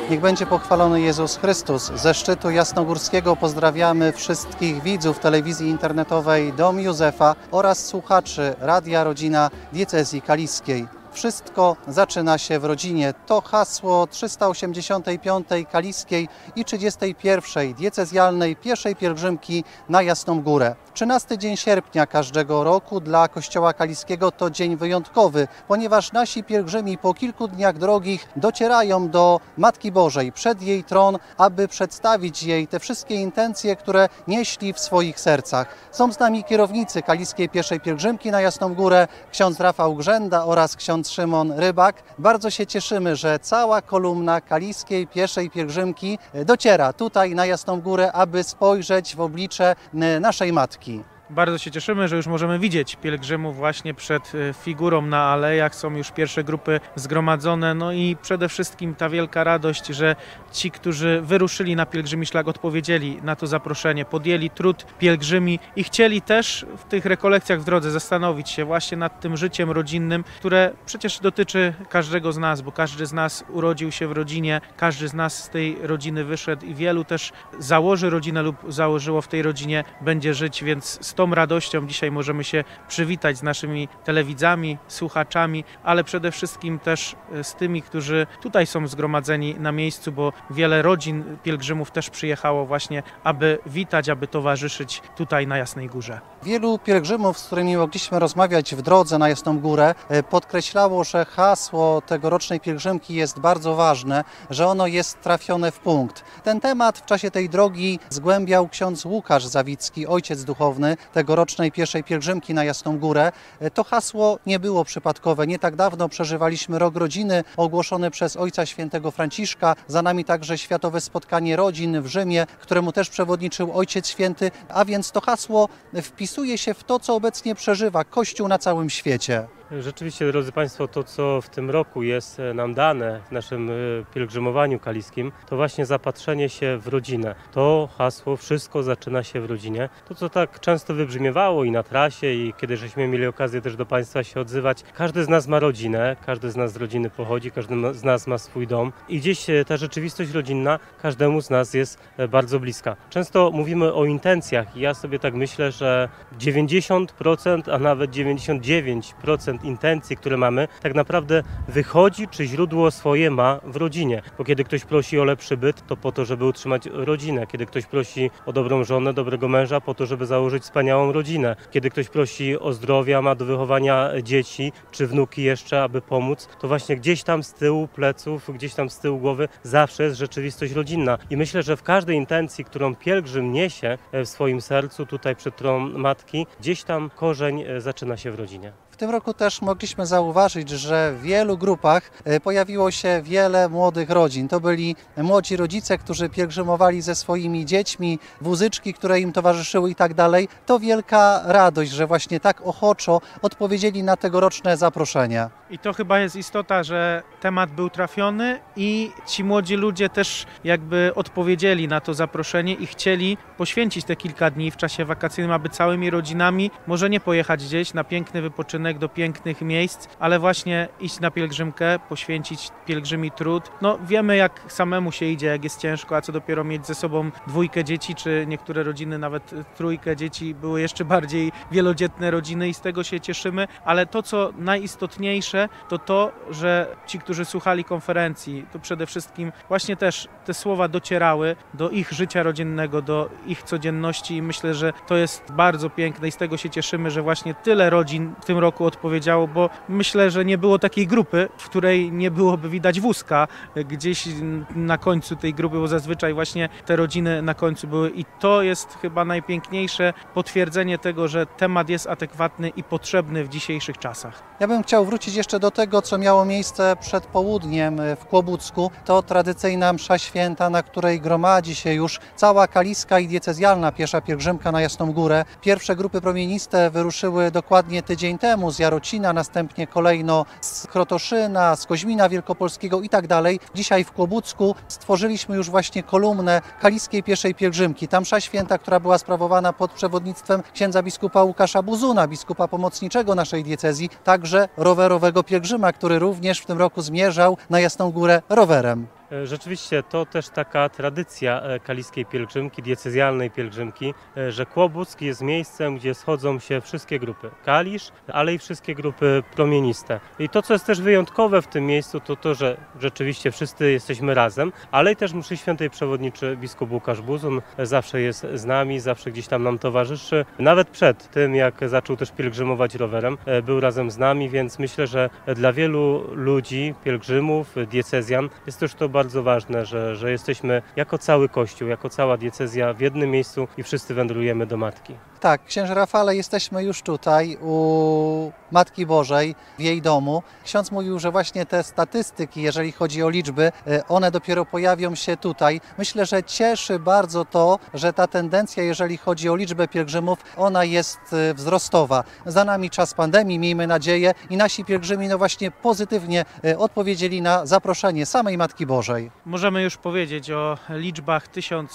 Niech będzie pochwalony Jezus Chrystus. Ze szczytu jasnogórskiego pozdrawiamy wszystkich widzów telewizji internetowej Dom Józefa oraz słuchaczy Radia Rodzina Diecezji Kaliskiej. Wszystko zaczyna się w rodzinie. To hasło 385. Kaliskiej i 31. diecezjalnej pieszej pielgrzymki na Jasną Górę. 13 dzień sierpnia każdego roku dla Kościoła Kaliskiego to dzień wyjątkowy, ponieważ nasi pielgrzymi po kilku dniach drogich docierają do Matki Bożej, przed jej tron, aby przedstawić jej te wszystkie intencje, które nieśli w swoich sercach. Są z nami kierownicy Kaliskiej Pieszej Pielgrzymki na Jasną Górę, ksiądz Rafał Grzenda oraz ksiądz Szymon Rybak. Bardzo się cieszymy, że cała kolumna Kaliskiej Pieszej Pielgrzymki dociera tutaj na Jasną Górę, aby spojrzeć w oblicze naszej Matki. Bardzo się cieszymy, że już możemy widzieć pielgrzymów właśnie przed figurą na alejach. Są już pierwsze grupy zgromadzone. No i przede wszystkim ta wielka radość, że ci, którzy wyruszyli na pielgrzymi szlak, odpowiedzieli na to zaproszenie, podjęli trud pielgrzymi i chcieli też w tych rekolekcjach w drodze zastanowić się właśnie nad tym życiem rodzinnym, które przecież dotyczy każdego z nas, bo każdy z nas urodził się w rodzinie, każdy z nas z tej rodziny wyszedł i wielu też założy rodzinę lub założyło w tej rodzinie, będzie żyć, więc z tą radością dzisiaj możemy się przywitać z naszymi telewidzami, słuchaczami, ale przede wszystkim też z tymi, którzy tutaj są zgromadzeni na miejscu, bo wiele rodzin pielgrzymów też przyjechało właśnie, aby witać, aby towarzyszyć tutaj na Jasnej Górze. Wielu pielgrzymów, z którymi mogliśmy rozmawiać w drodze na Jasną Górę, podkreślało, że hasło tegorocznej pielgrzymki jest bardzo ważne, że ono jest trafione w punkt. Ten temat w czasie tej drogi zgłębiał ksiądz Łukasz Zawicki, ojciec duchowny tegorocznej pieszej pielgrzymki na Jasną Górę. To hasło nie było przypadkowe. Nie tak dawno przeżywaliśmy Rok Rodziny ogłoszony przez Ojca Świętego Franciszka. Za nami także Światowe Spotkanie Rodzin w Rzymie, któremu też przewodniczył Ojciec Święty, a więc to hasło wpisuje się w to, co obecnie przeżywa Kościół na całym świecie. Rzeczywiście, drodzy Państwo, to co w tym roku jest nam dane w naszym pielgrzymowaniu kaliskim, to właśnie zapatrzenie się w rodzinę. To hasło "Wszystko zaczyna się w rodzinie". To, co tak często wybrzmiewało i na trasie, i kiedy żeśmy mieli okazję też do Państwa się odzywać. Każdy z nas ma rodzinę, każdy z nas z rodziny pochodzi, każdy z nas ma swój dom i gdzieś ta rzeczywistość rodzinna każdemu z nas jest bardzo bliska. Często mówimy o intencjach i ja sobie tak myślę, że 90%, a nawet 99% intencji, które mamy, tak naprawdę wychodzi, czy źródło swoje ma w rodzinie. Bo kiedy ktoś prosi o lepszy byt, to po to, żeby utrzymać rodzinę. Kiedy ktoś prosi o dobrą żonę, dobrego męża, po to, żeby założyć wspaniałą rodzinę. Kiedy ktoś prosi o zdrowie, a ma do wychowania dzieci, czy wnuki jeszcze, aby pomóc, to właśnie gdzieś tam z tyłu pleców, gdzieś tam z tyłu głowy zawsze jest rzeczywistość rodzinna. I myślę, że w każdej intencji, którą pielgrzym niesie w swoim sercu, tutaj przed tron Matki, gdzieś tam korzeń zaczyna się w rodzinie. W tym roku też mogliśmy zauważyć, że w wielu grupach pojawiło się wiele młodych rodzin. To byli młodzi rodzice, którzy pielgrzymowali ze swoimi dziećmi, wózyczki, które im towarzyszyły i tak dalej. To wielka radość, że właśnie tak ochoczo odpowiedzieli na tegoroczne zaproszenia. I to chyba jest istota, że temat był trafiony i ci młodzi ludzie też jakby odpowiedzieli na to zaproszenie i chcieli poświęcić te kilka dni w czasie wakacyjnym, aby całymi rodzinami może nie pojechać gdzieś na piękny wypoczynek do pięknych miejsc, ale właśnie iść na pielgrzymkę, poświęcić pielgrzymi trud. No wiemy, jak samemu się idzie, jak jest ciężko, a co dopiero mieć ze sobą dwójkę dzieci, czy niektóre rodziny nawet trójkę dzieci, były jeszcze bardziej wielodzietne rodziny i z tego się cieszymy, ale to, co najistotniejsze, to to, że ci, którzy słuchali konferencji, to przede wszystkim właśnie też te słowa docierały do ich życia rodzinnego, do ich codzienności i myślę, że to jest bardzo piękne i z tego się cieszymy, że właśnie tyle rodzin w tym roku odpowiedziało, bo myślę, że nie było takiej grupy, w której nie byłoby widać wózka gdzieś na końcu tej grupy, bo zazwyczaj właśnie te rodziny na końcu były i to jest chyba najpiękniejsze potwierdzenie tego, że temat jest adekwatny i potrzebny w dzisiejszych czasach. Ja bym chciał wrócić jeszcze do tego, co miało miejsce przed południem w Kłobucku. To tradycyjna msza święta, na której gromadzi się już cała kaliska i diecezjalna piesza pielgrzymka na Jasną Górę. Pierwsze grupy promieniste wyruszyły dokładnie tydzień temu z Jarocina, następnie kolejno z Krotoszyna, z Koźmina Wielkopolskiego i tak dalej. Dzisiaj w Kłobucku stworzyliśmy już właśnie kolumnę kaliskiej pieszej pielgrzymki. Ta msza święta, która była sprawowana pod przewodnictwem księdza biskupa Łukasza Buzuna, biskupa pomocniczego naszej diecezji, także rowerowego pielgrzyma, który również w tym roku zmierzał na Jasną Górę rowerem. Rzeczywiście to też taka tradycja kaliskiej pielgrzymki, diecezjalnej pielgrzymki, że Kłobuck jest miejscem, gdzie schodzą się wszystkie grupy Kalisz, ale i wszystkie grupy promieniste. I to, co jest też wyjątkowe w tym miejscu, to to, że rzeczywiście wszyscy jesteśmy razem, ale i też mszy świętej przewodniczy biskup Łukasz Buzun zawsze jest z nami, zawsze gdzieś tam nam towarzyszy. Nawet przed tym, jak zaczął też pielgrzymować rowerem, był razem z nami, więc myślę, że dla wielu ludzi, pielgrzymów, diecezjan jest też to bardzo ważne, że jesteśmy jako cały Kościół, jako cała diecezja w jednym miejscu i wszyscy wędrujemy do Matki. Tak, księże Rafale, jesteśmy już tutaj u Matki Bożej w jej domu. Ksiądz mówił, że właśnie te statystyki, jeżeli chodzi o liczby, one dopiero pojawią się tutaj. Myślę, że cieszy bardzo to, że ta tendencja, jeżeli chodzi o liczbę pielgrzymów, ona jest wzrostowa. Za nami czas pandemii, miejmy nadzieję, i nasi pielgrzymi no właśnie pozytywnie odpowiedzieli na zaproszenie samej Matki Bożej. Możemy już powiedzieć o liczbach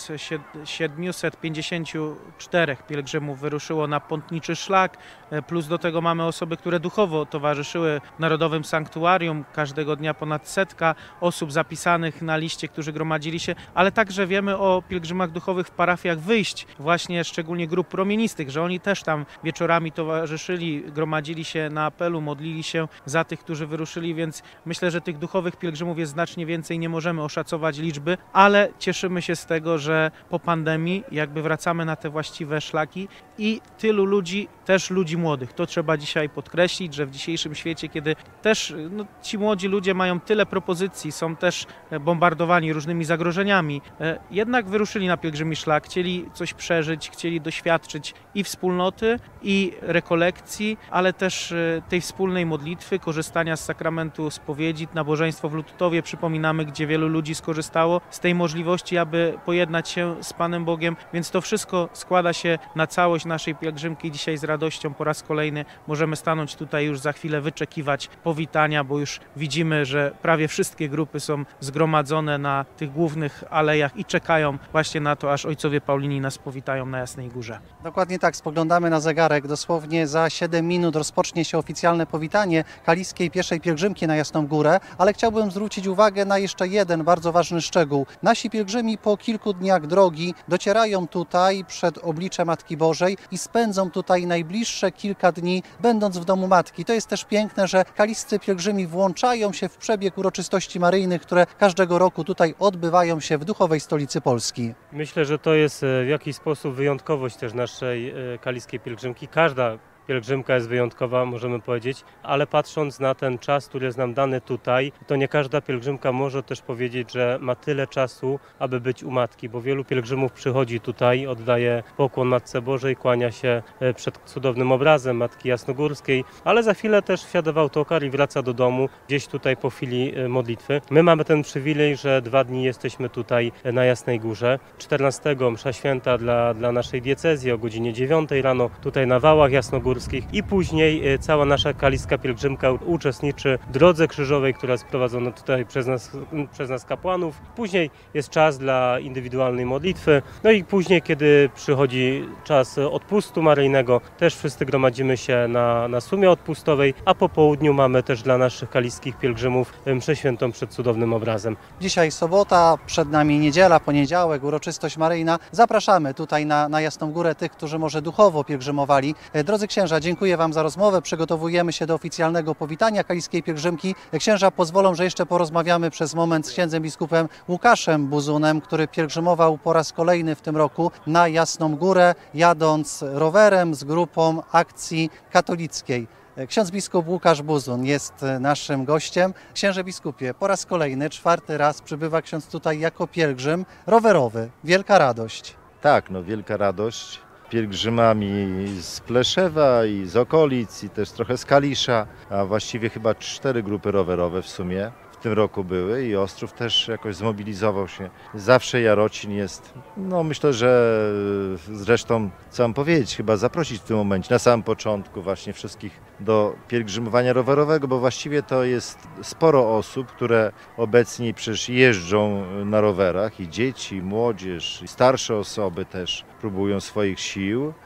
1754 pielgrzymów wyruszyło na pątniczy szlak, plus do tego mamy osoby, które duchowo towarzyszyły w Narodowym Sanktuarium. Każdego dnia ponad 100 osób zapisanych na liście, którzy gromadzili się, ale także wiemy o pielgrzymach duchowych w parafiach wyjść, właśnie szczególnie grup promienistych, że oni też tam wieczorami towarzyszyli, gromadzili się na apelu, modlili się za tych, którzy wyruszyli, więc myślę, że tych duchowych pielgrzymów jest znacznie więcej, nie możemy oszacować liczby, ale cieszymy się z tego, że po pandemii jakby wracamy na te właściwe szlaki i tylu ludzi, też ludzi młodych. To trzeba dzisiaj podkreślić, że w dzisiejszym świecie, kiedy też ci młodzi ludzie mają tyle propozycji, są też bombardowani różnymi zagrożeniami, jednak wyruszyli na pielgrzymi szlak, chcieli coś przeżyć, chcieli doświadczyć i wspólnoty, i rekolekcji, ale też tej wspólnej modlitwy, korzystania z sakramentu spowiedzi, nabożeństwo w Lutowie, przypominamy, gdzie wielu ludzi skorzystało z tej możliwości, aby pojednać się z Panem Bogiem, więc to wszystko składa się na całość naszej pielgrzymki. Dzisiaj z radością po raz kolejny możemy stanąć tutaj już za chwilę, wyczekiwać powitania, bo już widzimy, że prawie wszystkie grupy są zgromadzone na tych głównych alejach i czekają właśnie na to, aż ojcowie Paulini nas powitają na Jasnej Górze. Dokładnie tak, spoglądamy na zegarek. Dosłownie za 7 minut rozpocznie się oficjalne powitanie kaliskiej pieszej pielgrzymki na Jasną Górę, ale chciałbym zwrócić uwagę na jeszcze jeden bardzo ważny szczegół. Nasi pielgrzymi po kilku dniach drogi docierają tutaj przed oblicze Matki Bożej i spędzą tutaj najbliższe kilka dni, będąc w domu Matki. To jest też piękne, że kaliscy pielgrzymi włączają się w przebieg uroczystości maryjnych, które każdego roku tutaj odbywają się w duchowej stolicy Polski. Myślę, że to jest w jakiś sposób wyjątkowość też naszej kaliskiej pielgrzymki. Każda pielgrzymka jest wyjątkowa, możemy powiedzieć, ale patrząc na ten czas, który jest nam dany tutaj, to nie każda pielgrzymka może też powiedzieć, że ma tyle czasu, aby być u Matki, bo wielu pielgrzymów przychodzi tutaj, oddaje pokłon Matce Bożej, kłania się przed cudownym obrazem Matki Jasnogórskiej, ale za chwilę też wsiada w autokar i wraca do domu, gdzieś tutaj po chwili modlitwy. My mamy ten przywilej, że 2 dni jesteśmy tutaj na Jasnej Górze. 14 msza święta dla naszej diecezji o godzinie 9 rano, tutaj na Wałach Jasnogórskich, i później cała nasza kaliska pielgrzymka uczestniczy w drodze krzyżowej, która jest prowadzona tutaj przez nas kapłanów. Później jest czas dla indywidualnej modlitwy, no i później, kiedy przychodzi czas odpustu maryjnego, też wszyscy gromadzimy się na sumie odpustowej, a po południu mamy też dla naszych kaliskich pielgrzymów mszę świętą przed cudownym obrazem. Dzisiaj sobota, przed nami niedziela, poniedziałek, uroczystość maryjna. Zapraszamy tutaj na Jasną Górę tych, którzy może duchowo pielgrzymowali. Drodzy księża, dziękuję Wam za rozmowę. Przygotowujemy się do oficjalnego powitania kaliskiej pielgrzymki. Księża pozwolą, że jeszcze porozmawiamy przez moment z księdzem biskupem Łukaszem Buzunem, który pielgrzymował po raz kolejny w tym roku na Jasną Górę, jadąc rowerem z grupą Akcji Katolickiej. Ksiądz biskup Łukasz Buzun jest naszym gościem. Księże biskupie, po raz kolejny, 4. raz przybywa ksiądz tutaj jako pielgrzym rowerowy. Wielka radość. Tak, no wielka radość. Pielgrzymami z Pleszewa i z okolic i też trochę z Kalisza, a właściwie chyba 4 grupy rowerowe w sumie w tym roku były i Ostrów też jakoś zmobilizował się. Zawsze Jarocin jest, no myślę, że zresztą co mam powiedzieć, chyba zaprosić w tym momencie na samym początku właśnie wszystkich do pielgrzymowania rowerowego, bo właściwie to jest sporo osób, które obecnie przecież jeżdżą na rowerach i dzieci, i młodzież, i starsze osoby też próbują swoich sił.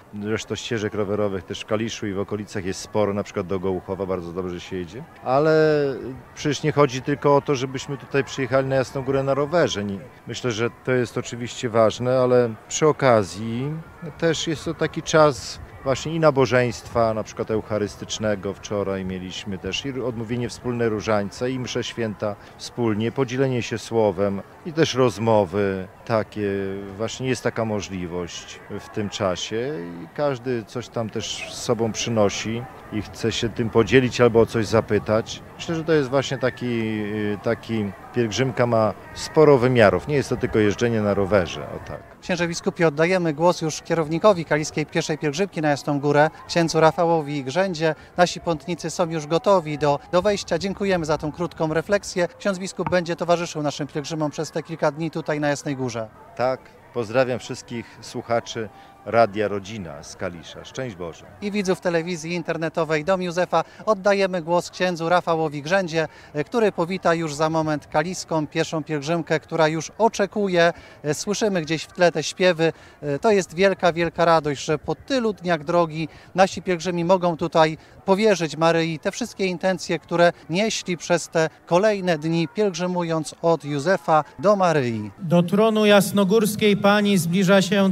Zresztą ścieżek rowerowych też w Kaliszu i w okolicach jest sporo, na przykład do Gołuchowa bardzo dobrze się jedzie. Ale przecież nie chodzi tylko o to, żebyśmy tutaj przyjechali na Jasną Górę na rowerze. Myślę, że to jest oczywiście ważne, ale przy okazji też jest to taki czas właśnie i nabożeństwa, na przykład eucharystycznego. Wczoraj mieliśmy też i odmówienie wspólne różańca, i msze święta wspólnie, podzielenie się słowem i też rozmowy. Takie właśnie jest taka możliwość w tym czasie i każdy coś tam też z sobą przynosi i chce się tym podzielić albo o coś zapytać. Myślę, że to jest właśnie taki pielgrzymka ma sporo wymiarów. Nie jest to tylko jeżdżenie na rowerze, o tak. Księże biskupie, oddajemy głos już kierownikowi Kaliskiej Pieszej Pielgrzymki na Jasną Górę, księdzu Rafałowi Grzędzie. Nasi pątnicy są już gotowi do wejścia. Dziękujemy za tą krótką refleksję. Ksiądz biskup będzie towarzyszył naszym pielgrzymom przez te kilka dni tutaj na Jasnej Górze. Tak, pozdrawiam wszystkich słuchaczy Radia Rodzina z Kalisza. Szczęść Boże. I widzów telewizji internetowej Dom Józefa. Oddajemy głos księdzu Rafałowi Grzędzie, który powita już za moment kaliską pieszą pielgrzymkę, która już oczekuje. Słyszymy gdzieś w tle te śpiewy. To jest wielka, wielka radość, że po tylu dniach drogi nasi pielgrzymi mogą tutaj powierzyć Maryi te wszystkie intencje, które nieśli przez te kolejne dni, pielgrzymując od Józefa do Maryi. Do tronu jasnogórskiej Pani zbliża się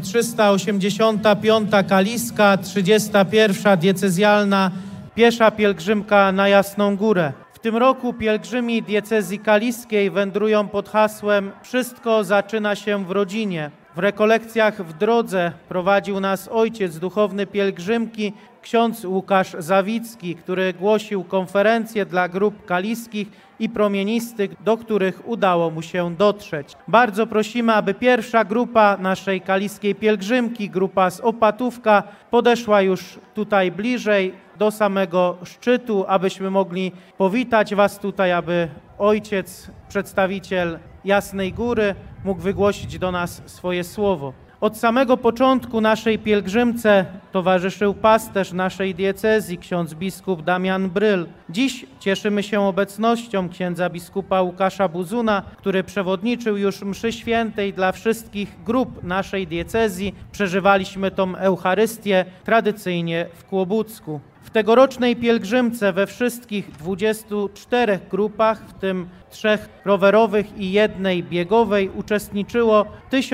385. kaliska, 31. diecezjalna piesza pielgrzymka na Jasną Górę. W tym roku pielgrzymi diecezji kaliskiej wędrują pod hasłem „Wszystko zaczyna się w rodzinie”. W rekolekcjach w drodze prowadził nas ojciec duchowny pielgrzymki, ksiądz Łukasz Zawicki, który głosił konferencje dla grup kaliskich i promienistych, do których udało mu się dotrzeć. Bardzo prosimy, aby pierwsza grupa naszej kaliskiej pielgrzymki, grupa z Opatówka, podeszła już tutaj bliżej do samego szczytu, abyśmy mogli powitać Was tutaj, aby ojciec, przedstawiciel Jasnej Góry, mógł wygłosić do nas swoje słowo. Od samego początku naszej pielgrzymce towarzyszył pasterz naszej diecezji, ksiądz biskup Damian Bryl. Dziś cieszymy się obecnością księdza biskupa Łukasza Buzuna, który przewodniczył już mszy świętej dla wszystkich grup naszej diecezji. Przeżywaliśmy tą Eucharystię tradycyjnie w Kłobucku. W tegorocznej pielgrzymce we wszystkich 24 grupach, w tym 3 rowerowych i 1 biegowej, uczestniczyło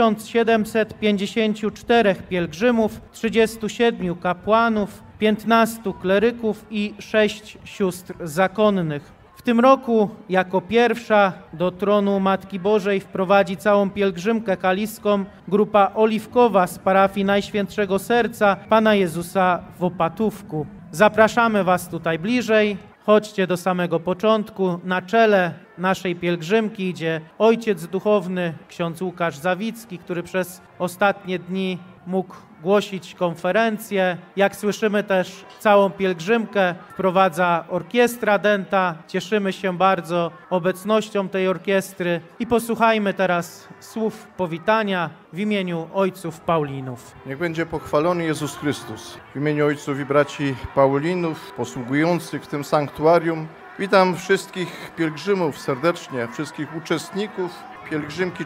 1754 pielgrzymów, 37 kapłanów, 15 kleryków i 6 sióstr zakonnych. W tym roku jako pierwsza do tronu Matki Bożej wprowadzi całą pielgrzymkę kaliską grupa oliwkowa z parafii Najświętszego Serca Pana Jezusa w Opatówku. Zapraszamy Was tutaj bliżej, chodźcie do samego początku. Na czele naszej pielgrzymki idzie ojciec duchowny, ksiądz Łukasz Zawicki, który przez ostatnie dni mógł głosić konferencję. Jak słyszymy też całą pielgrzymkę wprowadza orkiestra dęta. Cieszymy się bardzo obecnością tej orkiestry i posłuchajmy teraz słów powitania w imieniu ojców Paulinów. Niech będzie pochwalony Jezus Chrystus. W imieniu ojców i braci Paulinów posługujących w tym sanktuarium witam wszystkich pielgrzymów serdecznie, wszystkich uczestników pielgrzymki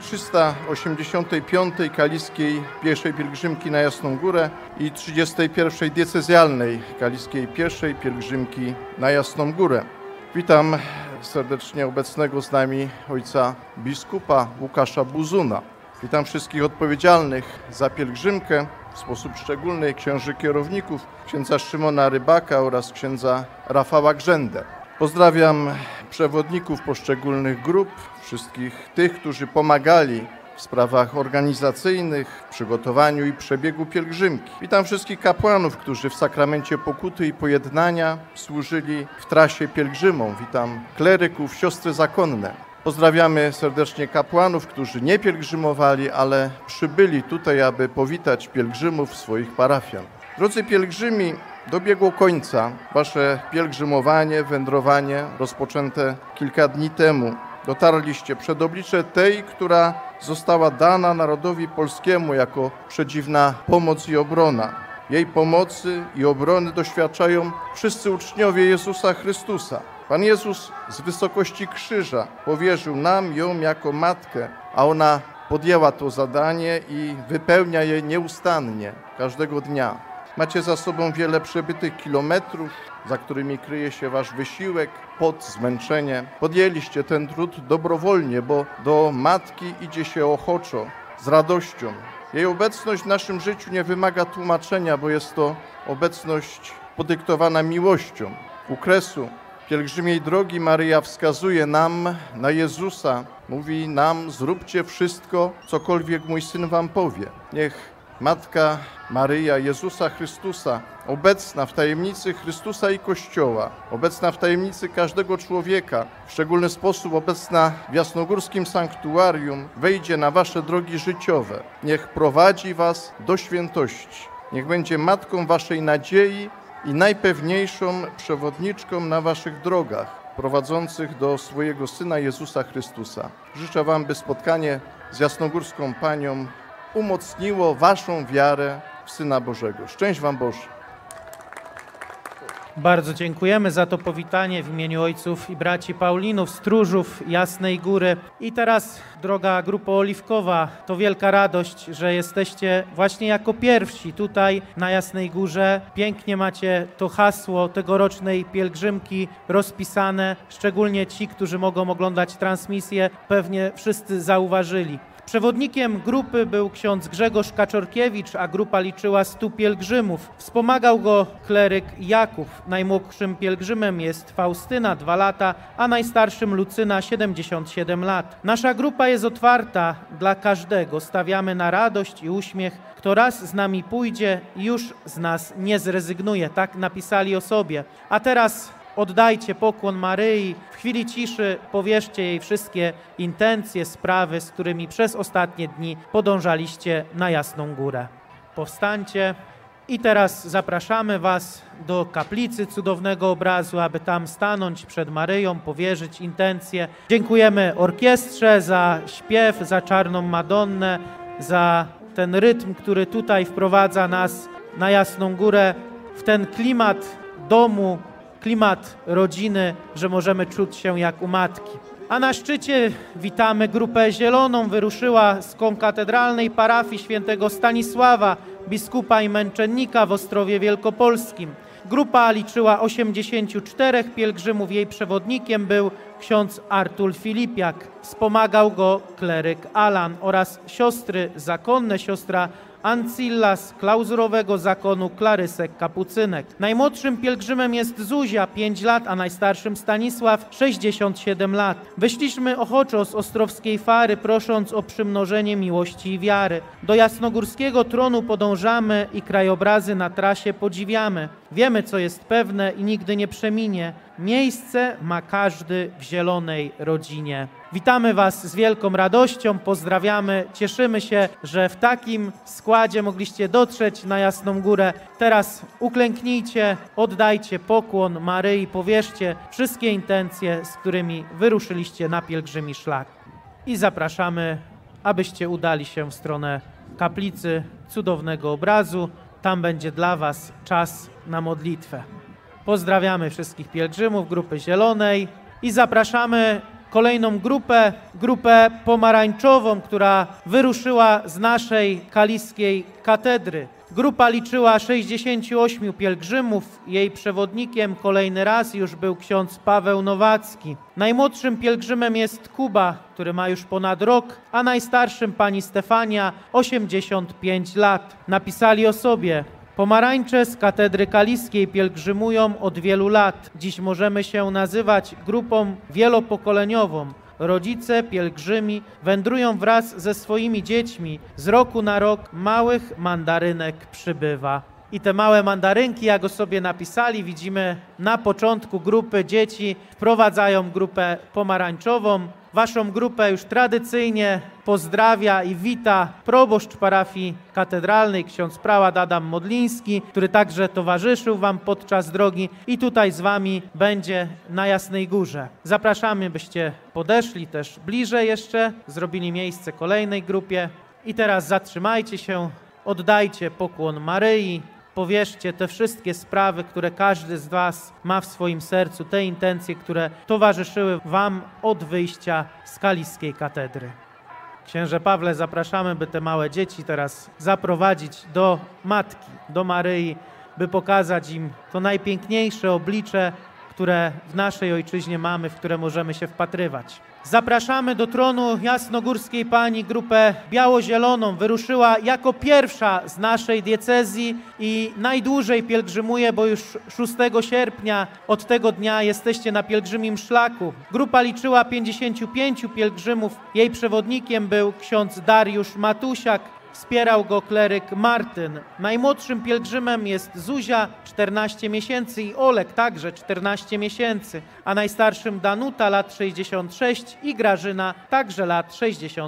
385. Kaliskiej Pieszej Pielgrzymki na Jasną Górę i 31. diecezjalnej Kaliskiej Pieszej Pielgrzymki na Jasną Górę. Witam serdecznie obecnego z nami ojca biskupa Łukasza Buzuna. Witam wszystkich odpowiedzialnych za pielgrzymkę, w sposób szczególny księży kierowników, księdza Szymona Rybaka oraz księdza Rafała Grzędę. Pozdrawiam przewodników poszczególnych grup, wszystkich tych, którzy pomagali w sprawach organizacyjnych, w przygotowaniu i przebiegu pielgrzymki. Witam wszystkich kapłanów, którzy w sakramencie pokuty i pojednania służyli w trasie pielgrzymom. Witam kleryków, siostry zakonne. Pozdrawiamy serdecznie kapłanów, którzy nie pielgrzymowali, ale przybyli tutaj, aby powitać pielgrzymów swoich parafian. Drodzy pielgrzymi, dobiegło końca wasze pielgrzymowanie, wędrowanie rozpoczęte kilka dni temu. Dotarliście przed oblicze tej, która została dana narodowi polskiemu jako przedziwna pomoc i obrona. Jej pomocy i obrony doświadczają wszyscy uczniowie Jezusa Chrystusa. Pan Jezus z wysokości krzyża powierzył nam ją jako matkę, a ona podjęła to zadanie i wypełnia je nieustannie każdego dnia. Macie za sobą wiele przebytych kilometrów, za którymi kryje się wasz wysiłek, pot, zmęczenie. Podjęliście ten trud dobrowolnie, bo do Matki idzie się ochoczo, z radością. Jej obecność w naszym życiu nie wymaga tłumaczenia, bo jest to obecność podyktowana miłością. U kresu pielgrzymiej drogi Maryja wskazuje nam na Jezusa. Mówi nam: zróbcie wszystko, cokolwiek mój Syn wam powie. Niech Matka Maryja Jezusa Chrystusa, obecna w tajemnicy Chrystusa i Kościoła, obecna w tajemnicy każdego człowieka, w szczególny sposób obecna w jasnogórskim sanktuarium, wejdzie na wasze drogi życiowe. Niech prowadzi was do świętości. Niech będzie matką waszej nadziei i najpewniejszą przewodniczką na waszych drogach, prowadzących do swojego Syna Jezusa Chrystusa. Życzę wam, by spotkanie z Jasnogórską Panią umocniło waszą wiarę w Syna Bożego. Szczęść wam Boże. Bardzo dziękujemy za to powitanie w imieniu ojców i braci Paulinów, stróżów Jasnej Góry. I teraz, droga Grupo Oliwkowa, to wielka radość, że jesteście właśnie jako pierwsi tutaj na Jasnej Górze. Pięknie macie to hasło tegorocznej pielgrzymki rozpisane. Szczególnie ci, którzy mogą oglądać transmisję, pewnie wszyscy zauważyli. Przewodnikiem grupy był ksiądz Grzegorz Kaczorkiewicz, a grupa liczyła 100 pielgrzymów. Wspomagał go kleryk Jakub. Najmłodszym pielgrzymem jest Faustyna, 2 lata, a najstarszym Lucyna, 77 lat. Nasza grupa jest otwarta dla każdego. Stawiamy na radość i uśmiech. Kto raz z nami pójdzie, już z nas nie zrezygnuje. Tak napisali o sobie. A teraz oddajcie pokłon Maryi. W chwili ciszy powierzcie jej wszystkie intencje, sprawy, z którymi przez ostatnie dni podążaliście na Jasną Górę. Powstańcie i teraz zapraszamy was do kaplicy Cudownego Obrazu, aby tam stanąć przed Maryją, powierzyć intencje. Dziękujemy orkiestrze za śpiew, za Czarną Madonnę, za ten rytm, który tutaj wprowadza nas na Jasną Górę, w ten klimat domu, klimat rodziny, że możemy czuć się jak u matki. A na szczycie witamy grupę zieloną. Wyruszyła z konkatedralnej parafii świętego Stanisława, biskupa i męczennika w Ostrowie Wielkopolskim. Grupa liczyła 84 pielgrzymów. Jej przewodnikiem był ksiądz Artur Filipiak. Wspomagał go kleryk Alan oraz siostry zakonne, siostra Ancilla z klauzurowego zakonu Klarysek Kapucynek. Najmłodszym pielgrzymem jest Zuzia, 5 lat, a najstarszym Stanisław, 67 lat. Wyszliśmy ochoczo z ostrowskiej Fary, prosząc o przymnożenie miłości i wiary. Do jasnogórskiego tronu podążamy i krajobrazy na trasie podziwiamy. Wiemy, co jest pewne i nigdy nie przeminie. Miejsce ma każdy w zielonej rodzinie. Witamy was z wielką radością, pozdrawiamy, cieszymy się, że w takim składzie mogliście dotrzeć na Jasną Górę. Teraz uklęknijcie, oddajcie pokłon Maryi, powierzcie wszystkie intencje, z którymi wyruszyliście na pielgrzymi szlak. I zapraszamy, abyście udali się w stronę kaplicy Cudownego Obrazu. Tam będzie dla was czas na modlitwę. Pozdrawiamy wszystkich pielgrzymów Grupy Zielonej i zapraszamy kolejną grupę pomarańczową, która wyruszyła z naszej kaliskiej katedry. Grupa liczyła 68 pielgrzymów. Jej przewodnikiem kolejny raz już był ksiądz Paweł Nowacki. Najmłodszym pielgrzymem jest Kuba, który ma już ponad rok, a najstarszym pani Stefania, 85 lat. Napisali o sobie: pomarańcze z katedry kaliskiej pielgrzymują od wielu lat. Dziś możemy się nazywać grupą wielopokoleniową. Rodzice, pielgrzymi wędrują wraz ze swoimi dziećmi. Z roku na rok małych mandarynek przybywa. I te małe mandarynki, jak o sobie napisali, widzimy na początku grupy. Dzieci wprowadzają grupę pomarańczową. Waszą grupę już tradycyjnie pozdrawia i wita proboszcz parafii katedralnej, ksiądz prałat Adam Modliński, który także towarzyszył wam podczas drogi i tutaj z wami będzie na Jasnej Górze. Zapraszamy, byście podeszli też bliżej jeszcze, zrobili miejsce kolejnej grupie. I teraz zatrzymajcie się, oddajcie pokłon Maryi, powierzcie te wszystkie sprawy, które każdy z was ma w swoim sercu, te intencje, które towarzyszyły wam od wyjścia z kaliskiej katedry. Księże Pawle, zapraszamy, by te małe dzieci teraz zaprowadzić do Matki, do Maryi, by pokazać im to najpiękniejsze oblicze, które w naszej ojczyźnie mamy, w które możemy się wpatrywać. Zapraszamy do tronu Jasnogórskiej Pani grupę biało-zieloną. Wyruszyła jako pierwsza z naszej diecezji i najdłużej pielgrzymuje, bo już 6 sierpnia od tego dnia jesteście na pielgrzymim szlaku. Grupa liczyła 55 pielgrzymów. Jej przewodnikiem był ksiądz Dariusz Matusiak. Wspierał go kleryk Martyn. Najmłodszym pielgrzymem jest Zuzia, 14 miesięcy i Olek, także 14 miesięcy, a najstarszym Danuta, lat 66 i Grażyna, także lat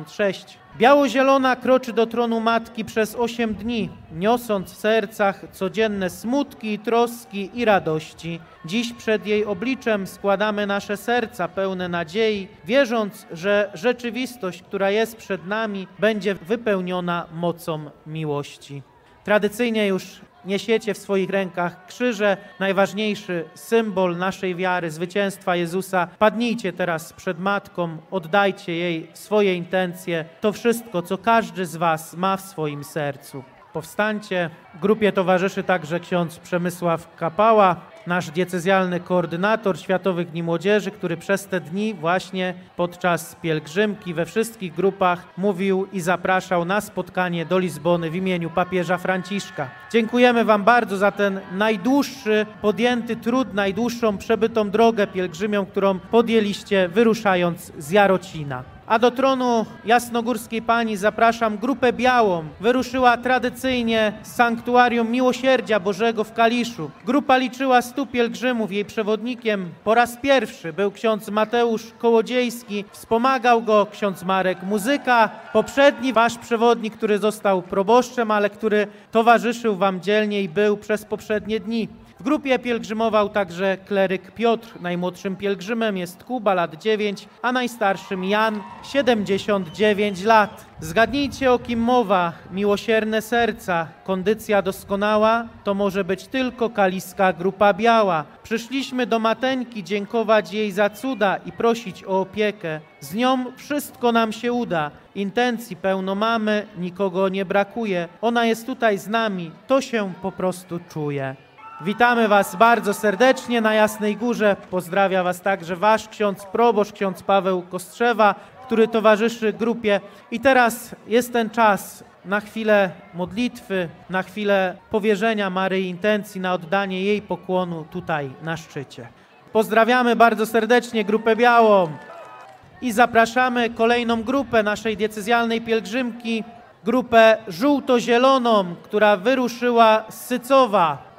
66. Biało-zielona kroczy do tronu Matki przez 8 dni, niosąc w sercach codzienne smutki, troski i radości. Dziś przed jej obliczem składamy nasze serca pełne nadziei, wierząc, że rzeczywistość, która jest przed nami, będzie wypełniona mocą miłości. Tradycyjnie już niesiecie w swoich rękach krzyże, najważniejszy symbol naszej wiary, zwycięstwa Jezusa. Padnijcie teraz przed Matką, oddajcie jej swoje intencje, to wszystko, co każdy z was ma w swoim sercu. Powstańcie. Grupie towarzyszy także ksiądz Przemysław Kapała, nasz diecezjalny koordynator Światowych Dni Młodzieży, który przez te dni właśnie podczas pielgrzymki we wszystkich grupach mówił i zapraszał na spotkanie do Lizbony w imieniu papieża Franciszka. Dziękujemy wam bardzo za ten najdłuższy podjęty trud, najdłuższą przebytą drogę pielgrzymią, którą podjęliście wyruszając z Jarocina. A do tronu Jasnogórskiej Pani zapraszam grupę białą. Wyruszyła tradycyjnie z sanktuarium Miłosierdzia Bożego w Kaliszu. Grupa liczyła 100 pielgrzymów. Jej przewodnikiem po raz pierwszy był ksiądz Mateusz Kołodziejski. Wspomagał go ksiądz Marek Muzyka. Poprzedni wasz przewodnik, który został proboszczem, ale który towarzyszył wam dzielnie i był przez poprzednie dni. W grupie pielgrzymował także kleryk Piotr. Najmłodszym pielgrzymem jest Kuba, lat 9, a najstarszym Jan, 79 lat. Zgadnijcie, o kim mowa. Miłosierne serca, kondycja doskonała, to może być tylko kaliska grupa biała. Przyszliśmy do Mateńki dziękować jej za cuda i prosić o opiekę. Z nią wszystko nam się uda. Intencji pełno mamy, nikogo nie brakuje. Ona jest tutaj z nami, to się po prostu czuje. Witamy was bardzo serdecznie na Jasnej Górze. Pozdrawia was także wasz ksiądz proboszcz, ksiądz Paweł Kostrzewa, który towarzyszy grupie. I teraz jest ten czas na chwilę modlitwy, na chwilę powierzenia Maryi intencji, na oddanie jej pokłonu tutaj na szczycie. Pozdrawiamy bardzo serdecznie grupę białą i zapraszamy kolejną grupę naszej diecezjalnej pielgrzymki, grupę żółto-zieloną, która wyruszyła z Sycowa.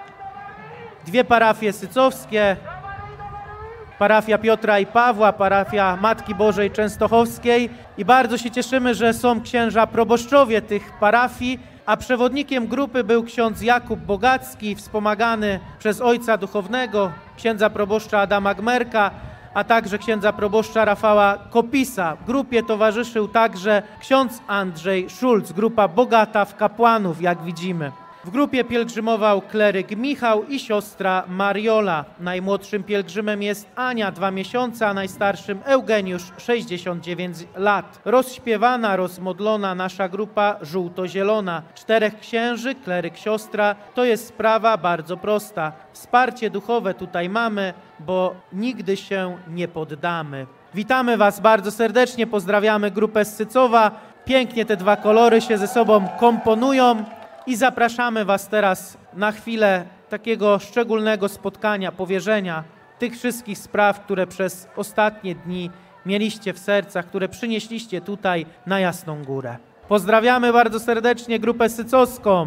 2 parafie sycowskie, parafia Piotra i Pawła, parafia Matki Bożej Częstochowskiej i bardzo się cieszymy, że są księża proboszczowie tych parafii, a przewodnikiem grupy był ksiądz Jakub Bogacki, wspomagany przez ojca duchownego, księdza proboszcza Adama Gmerka, a także księdza proboszcza Rafała Kopisa. Grupie towarzyszył także ksiądz Andrzej Szulc, grupa bogata w kapłanów, jak widzimy. W grupie pielgrzymował kleryk Michał i siostra Mariola. Najmłodszym pielgrzymem jest Ania, 2 miesiące, a najstarszym Eugeniusz, 69 lat. Rozśpiewana, rozmodlona nasza grupa żółto-zielona. 4 księży, kleryk, siostra, to jest sprawa bardzo prosta. Wsparcie duchowe tutaj mamy, bo nigdy się nie poddamy. Witamy was bardzo serdecznie, pozdrawiamy grupę z Sycowa. Pięknie te 2 kolory się ze sobą komponują. I zapraszamy was teraz na chwilę takiego szczególnego spotkania, powierzenia tych wszystkich spraw, które przez ostatnie dni mieliście w sercach, które przynieśliście tutaj na Jasną Górę. Pozdrawiamy bardzo serdecznie grupę sycowską.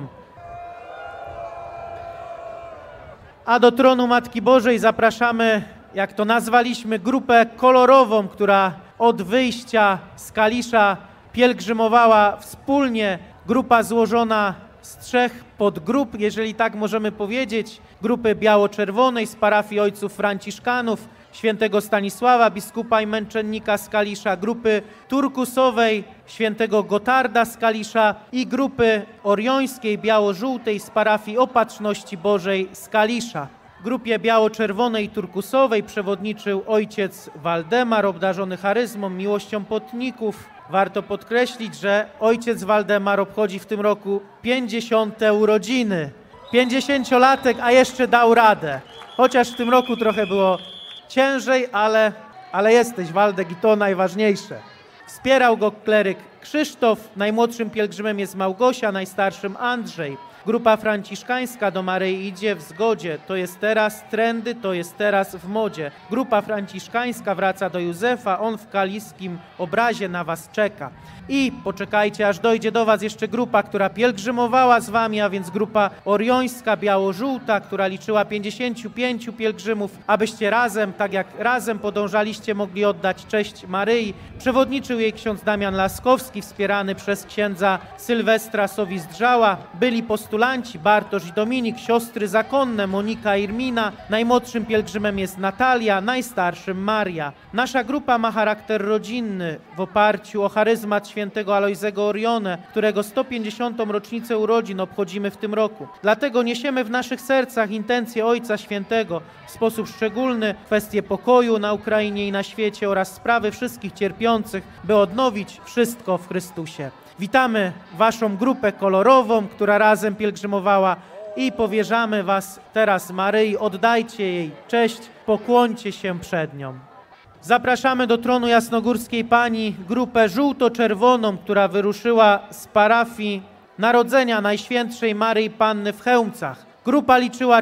A do tronu Matki Bożej zapraszamy, jak to nazwaliśmy, grupę kolorową, która od wyjścia z Kalisza pielgrzymowała wspólnie. Grupa złożona z 3 podgrup, jeżeli tak możemy powiedzieć, grupy biało-czerwonej z parafii ojców franciszkanów, świętego Stanisława, biskupa i męczennika z Kalisza, grupy turkusowej, świętego Gotarda z Kalisza i grupy oriońskiej, biało-żółtej z parafii Opatrzności Bożej z Kalisza. Grupie biało-czerwonej i turkusowej przewodniczył ojciec Waldemar, obdarzony charyzmą, miłością płotników, warto podkreślić, że ojciec Waldemar obchodzi w tym roku 50. urodziny. 50-latek, a jeszcze dał radę. Chociaż w tym roku trochę było ciężej, ale jesteś, Waldek, i to najważniejsze. Wspierał go kleryk Krzysztof, najmłodszym pielgrzymem jest Małgosia, najstarszym Andrzej. Grupa franciszkańska do Maryi idzie w zgodzie, to jest teraz trendy, to jest teraz w modzie. Grupa franciszkańska wraca do Józefa, on w kaliskim obrazie na was czeka. I poczekajcie, aż dojdzie do was jeszcze grupa, która pielgrzymowała z wami, a więc grupa oriońska, biało-żółta, która liczyła 55 pielgrzymów, abyście razem, tak jak razem podążaliście, mogli oddać cześć Maryi. Przewodniczył jej ksiądz Damian Laskowski, wspierany przez księdza Sylwestra Sowizdrzała. Byli postulanci Bartosz i Dominik, siostry zakonne Monika i Irmina. Najmłodszym pielgrzymem jest Natalia, najstarszym Maria. Nasza grupa ma charakter rodzinny w oparciu o charyzmat świętego Alojzego Orione, którego 150. rocznicę urodzin obchodzimy w tym roku. Dlatego niesiemy w naszych sercach intencje Ojca Świętego w sposób szczególny, kwestie pokoju na Ukrainie i na świecie oraz sprawy wszystkich cierpiących, by odnowić wszystko w Chrystusie. Witamy waszą grupę kolorową, która razem pielgrzymowała i powierzamy was teraz Maryi. Oddajcie jej cześć, pokłońcie się przed nią. Zapraszamy do tronu Jasnogórskiej Pani grupę żółto-czerwoną, która wyruszyła z parafii Narodzenia Najświętszej Maryi Panny w Chełmcach. Grupa liczyła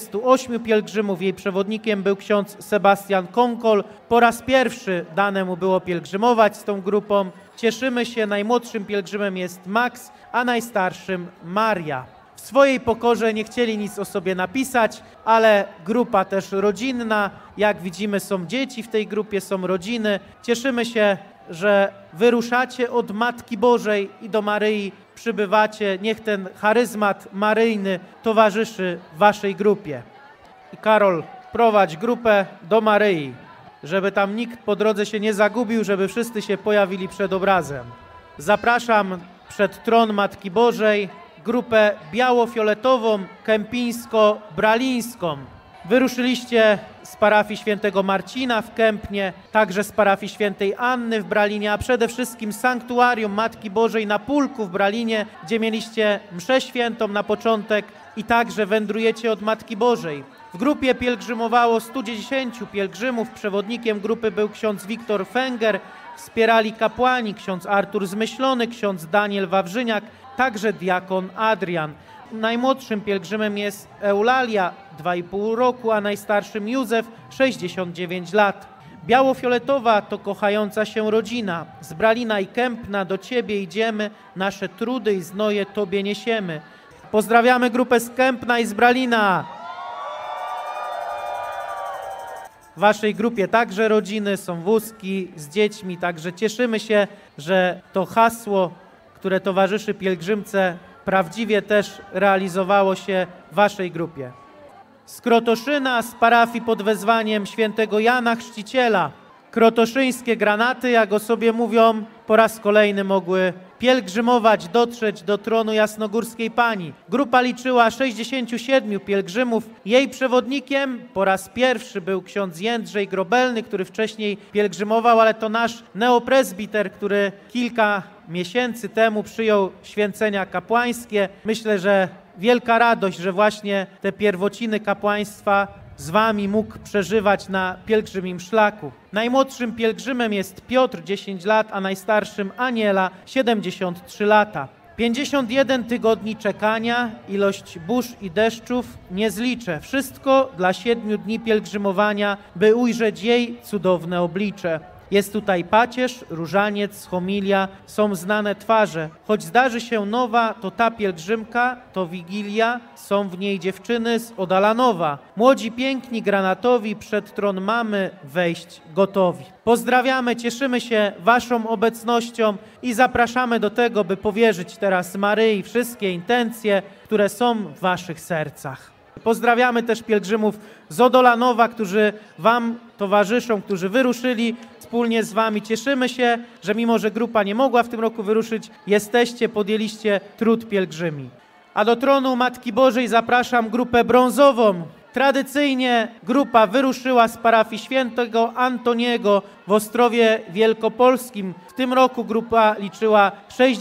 48 pielgrzymów, jej przewodnikiem był ksiądz Sebastian Konkol. Po raz pierwszy dane mu było pielgrzymować z tą grupą. Cieszymy się, najmłodszym pielgrzymem jest Max, a najstarszym Maria. W swojej pokorze nie chcieli nic o sobie napisać, ale grupa też rodzinna. Jak widzimy, są dzieci w tej grupie, są rodziny. Cieszymy się, że wyruszacie od Matki Bożej i do Maryi przybywacie. Niech ten charyzmat maryjny towarzyszy waszej grupie. I Karol, prowadź grupę do Maryi, żeby tam nikt po drodze się nie zagubił, żeby wszyscy się pojawili przed obrazem. Zapraszam przed tron Matki Bożej grupę biało-fioletową, kępińsko-bralińską. Wyruszyliście z parafii świętego Marcina w Kępnie, także z parafii świętej Anny w Bralinie, a przede wszystkim z sanktuarium Matki Bożej na Pulku w Bralinie, gdzie mieliście mszę świętą na początek i także wędrujecie od Matki Bożej. W grupie pielgrzymowało 110 pielgrzymów, przewodnikiem grupy był ksiądz Wiktor Fęger, wspierali kapłani, ksiądz Artur Zmyślony, ksiądz Daniel Wawrzyniak, także diakon Adrian. Najmłodszym pielgrzymem jest Eulalia, 2,5 roku, a najstarszym Józef, 69 lat. Biało-fioletowa to kochająca się rodzina. Z Bralina i Kępna do Ciebie idziemy, nasze trudy i znoje Tobie niesiemy. Pozdrawiamy grupę z Kępna i z Bralina. W waszej grupie także rodziny, są wózki z dziećmi, także cieszymy się, że to hasło, które towarzyszy pielgrzymce, prawdziwie też realizowało się w waszej grupie. Z Krotoszyna, z parafii pod wezwaniem świętego Jana Chrzciciela. Krotoszyńskie granaty, jak o sobie mówią, po raz kolejny mogły pielgrzymować, dotrzeć do tronu Jasnogórskiej Pani. Grupa liczyła 67 pielgrzymów. Jej przewodnikiem po raz pierwszy był ksiądz Jędrzej Grobelny, który wcześniej pielgrzymował, ale to nasz neopresbiter, który kilka miesięcy temu przyjął święcenia kapłańskie. Myślę, że wielka radość, że właśnie te pierwociny kapłaństwa z wami mógł przeżywać na pielgrzymim szlaku. Najmłodszym pielgrzymem jest Piotr, 10 lat, a najstarszym Aniela, 73 lata. 51 tygodni czekania, ilość burz i deszczów nie zliczę. Wszystko dla 7 dni pielgrzymowania, by ujrzeć jej cudowne oblicze. Jest tutaj pacierz, różaniec, homilia, są znane twarze. Choć zdarzy się nowa, to ta pielgrzymka, to Wigilia, są w niej dziewczyny z Odalanowa. Młodzi, piękni, granatowi, przed tron mamy wejść gotowi. Pozdrawiamy, cieszymy się waszą obecnością i zapraszamy do tego, by powierzyć teraz Maryi wszystkie intencje, które są w waszych sercach. Pozdrawiamy też pielgrzymów z Odolanowa, którzy wam towarzyszą, którzy wyruszyli wspólnie z wami. Cieszymy się, że mimo, że grupa nie mogła w tym roku wyruszyć, jesteście, podjęliście trud pielgrzymi. A do tronu Matki Bożej zapraszam grupę brązową, Tradycyjnie grupa wyruszyła z parafii świętego Antoniego w Ostrowie Wielkopolskim. W tym roku grupa liczyła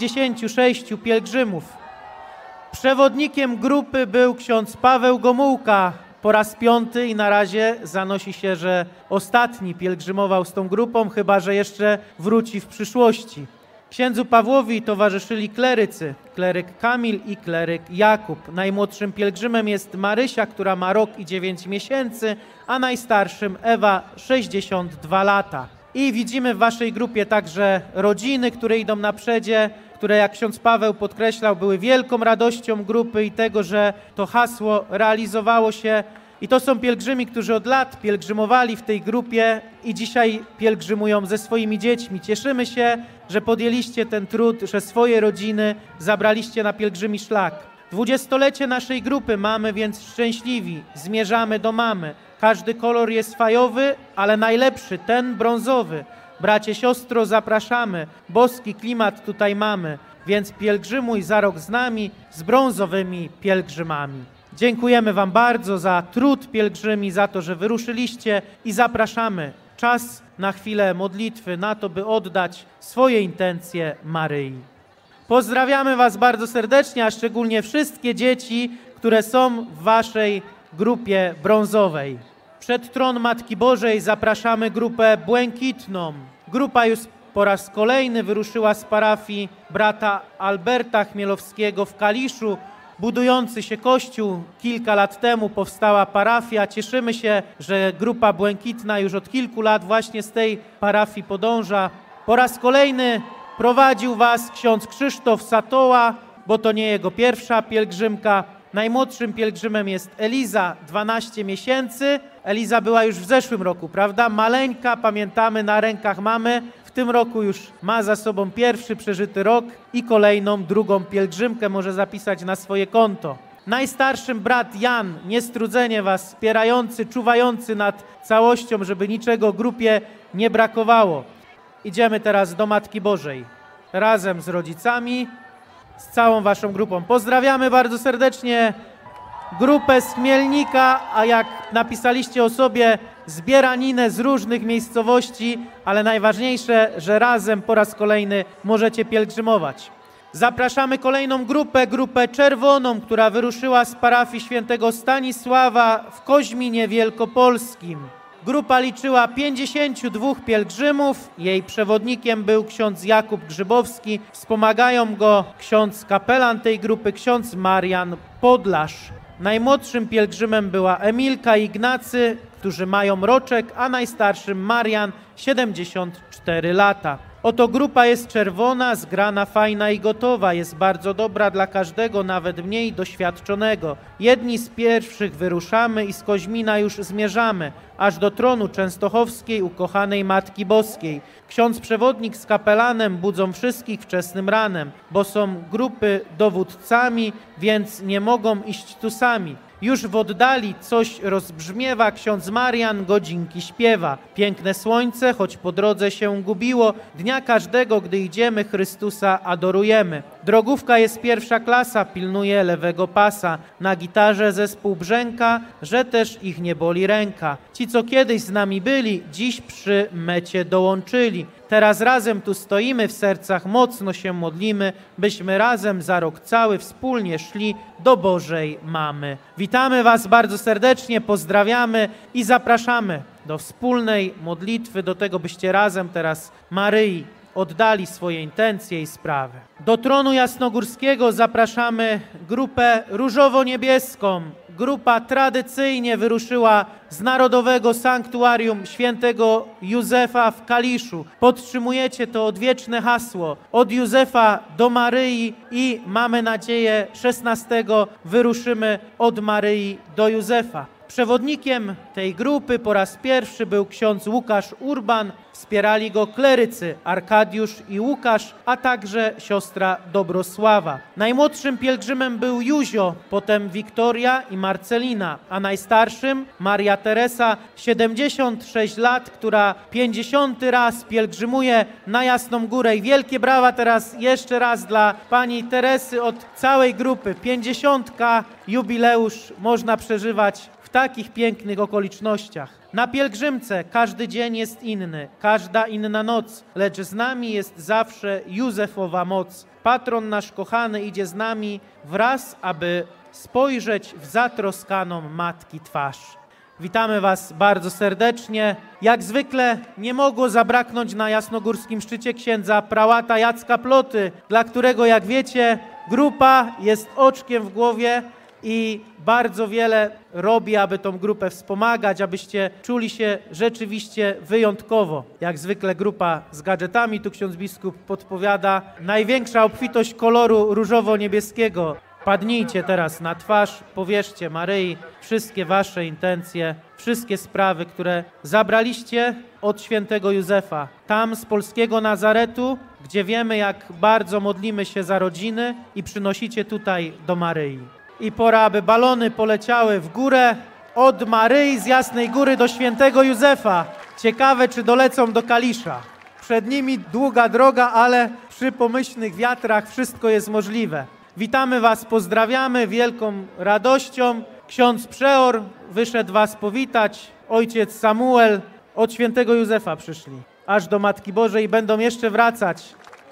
66 pielgrzymów. Przewodnikiem grupy był ksiądz Paweł Gomułka. Po raz 5 i na razie zanosi się, że ostatni pielgrzymował z tą grupą, chyba że jeszcze wróci w przyszłości. Księdzu Pawłowi towarzyszyli klerycy, kleryk Kamil i kleryk Jakub. Najmłodszym pielgrzymem jest Marysia, która ma rok i 9 miesięcy, a najstarszym Ewa 62 lata. I widzimy w waszej grupie także rodziny, które idą na przedzie, które, jak ksiądz Paweł podkreślał, były wielką radością grupy i tego, że to hasło realizowało się. I to są pielgrzymi, którzy od lat pielgrzymowali w tej grupie i dzisiaj pielgrzymują ze swoimi dziećmi. Cieszymy się, że podjęliście ten trud, że swoje rodziny zabraliście na pielgrzymi szlak. 20-lecie naszej grupy mamy więc szczęśliwi. Zmierzamy do mamy. Każdy kolor jest fajowy, ale najlepszy, ten brązowy. Bracie, siostro, zapraszamy. Boski klimat tutaj mamy, więc pielgrzymuj za rok z nami, z brązowymi pielgrzymami. Dziękujemy wam bardzo za trud pielgrzymi, za to, że wyruszyliście i zapraszamy. Czas na chwilę modlitwy, na to, by oddać swoje intencje Maryi. Pozdrawiamy was bardzo serdecznie, a szczególnie wszystkie dzieci, które są w waszej grupie brązowej. Przed tron Matki Bożej zapraszamy grupę błękitną. Grupa już po raz kolejny wyruszyła z parafii brata Alberta Chmielowskiego w Kaliszu. Budujący się kościół, kilka lat temu powstała parafia. Cieszymy się, że grupa błękitna już od kilku lat właśnie z tej parafii podąża. Po raz kolejny prowadził was ksiądz Krzysztof Satoła, bo to nie jego pierwsza pielgrzymka. Najmłodszym pielgrzymem jest Eliza, 12 miesięcy. Eliza była już w zeszłym roku, prawda? Maleńka, pamiętamy, na rękach mamy. W tym roku już ma za sobą pierwszy przeżyty rok i kolejną, drugą pielgrzymkę może zapisać na swoje konto. Najstarszym brat Jan, niestrudzenie was wspierający, czuwający nad całością, żeby niczego grupie nie brakowało. Idziemy teraz do Matki Bożej razem z rodzicami, z całą waszą grupą. Pozdrawiamy bardzo serdecznie grupę z Chmielnika, a jak napisaliście o sobie, zbieraninę z różnych miejscowości, ale najważniejsze, że razem po raz kolejny możecie pielgrzymować. Zapraszamy kolejną grupę czerwoną, która wyruszyła z parafii świętego Stanisława w Koźminie Wielkopolskim. Grupa liczyła 52 pielgrzymów, jej przewodnikiem był ksiądz Jakub Grzybowski, wspomagają go ksiądz kapelan tej grupy, ksiądz Marian Podlasz. Najmłodszym pielgrzymem była Emilka i Ignacy, którzy mają roczek, a najstarszym Marian 74 lata. Oto grupa jest czerwona, zgrana, fajna i gotowa. Jest bardzo dobra dla każdego, nawet mniej doświadczonego. Jedni z pierwszych wyruszamy i z Koźmina już zmierzamy, aż do tronu częstochowskiej ukochanej Matki Boskiej. Ksiądz przewodnik z kapelanem budzą wszystkich wczesnym ranem, bo są grupy dowódcami, więc nie mogą iść tu sami. Już w oddali coś rozbrzmiewa, ksiądz Marian godzinki śpiewa. Piękne słońce, choć po drodze się gubiło, dnia każdego, gdy idziemy, Chrystusa adorujemy. Drogówka jest pierwsza klasa, pilnuje lewego pasa. Na gitarze zespół brzęka, że też ich nie boli ręka. Ci, co kiedyś z nami byli, dziś przy mecie dołączyli. Teraz razem tu stoimy, w sercach mocno się modlimy, byśmy razem za rok cały wspólnie szli do Bożej Mamy. Witamy was bardzo serdecznie, pozdrawiamy i zapraszamy do wspólnej modlitwy, do tego, byście razem teraz Maryi oddali swoje intencje i sprawy. Do tronu jasnogórskiego zapraszamy grupę różowo-niebieską. Grupa tradycyjnie wyruszyła z Narodowego Sanktuarium Świętego Józefa w Kaliszu. Podtrzymujecie to odwieczne hasło od Józefa do Maryi i mamy nadzieję 16 wyruszymy od Maryi do Józefa. Przewodnikiem tej grupy po raz pierwszy był ksiądz Łukasz Urban. Wspierali go klerycy Arkadiusz i Łukasz, a także siostra Dobrosława. Najmłodszym pielgrzymem był Józio, potem Wiktoria i Marcelina, a najstarszym Maria Teresa, 76 lat, która 50. raz pielgrzymuje na Jasną Górę. I wielkie brawa teraz jeszcze raz dla pani Teresy od całej grupy. 50. jubileusz można przeżywać w takich pięknych okolicznościach. Na pielgrzymce każdy dzień jest inny, każda inna noc, lecz z nami jest zawsze Józefowa moc. Patron nasz kochany idzie z nami wraz, aby spojrzeć w zatroskaną Matki twarz. Witamy Was bardzo serdecznie. Jak zwykle nie mogło zabraknąć na jasnogórskim szczycie księdza prałata Jacka Ploty, dla którego, jak wiecie, grupa jest oczkiem w głowie i bardzo wiele robi, aby tą grupę wspomagać, abyście czuli się rzeczywiście wyjątkowo. Jak zwykle grupa z gadżetami, tu ksiądz biskup podpowiada, największa obfitość koloru różowo-niebieskiego. Padnijcie teraz na twarz, powierzcie Maryi wszystkie wasze intencje, wszystkie sprawy, które zabraliście od świętego Józefa. Tam z polskiego Nazaretu, gdzie wiemy, jak bardzo modlimy się za rodziny i przynosicie tutaj do Maryi. I pora, aby balony poleciały w górę od Maryi z Jasnej Góry do świętego Józefa. Ciekawe, czy dolecą do Kalisza. Przed nimi długa droga, ale przy pomyślnych wiatrach wszystko jest możliwe. Witamy Was, pozdrawiamy wielką radością. Ksiądz przeor wyszedł Was powitać, ojciec Samuel, od świętego Józefa przyszli, aż do Matki Bożej i będą jeszcze wracać.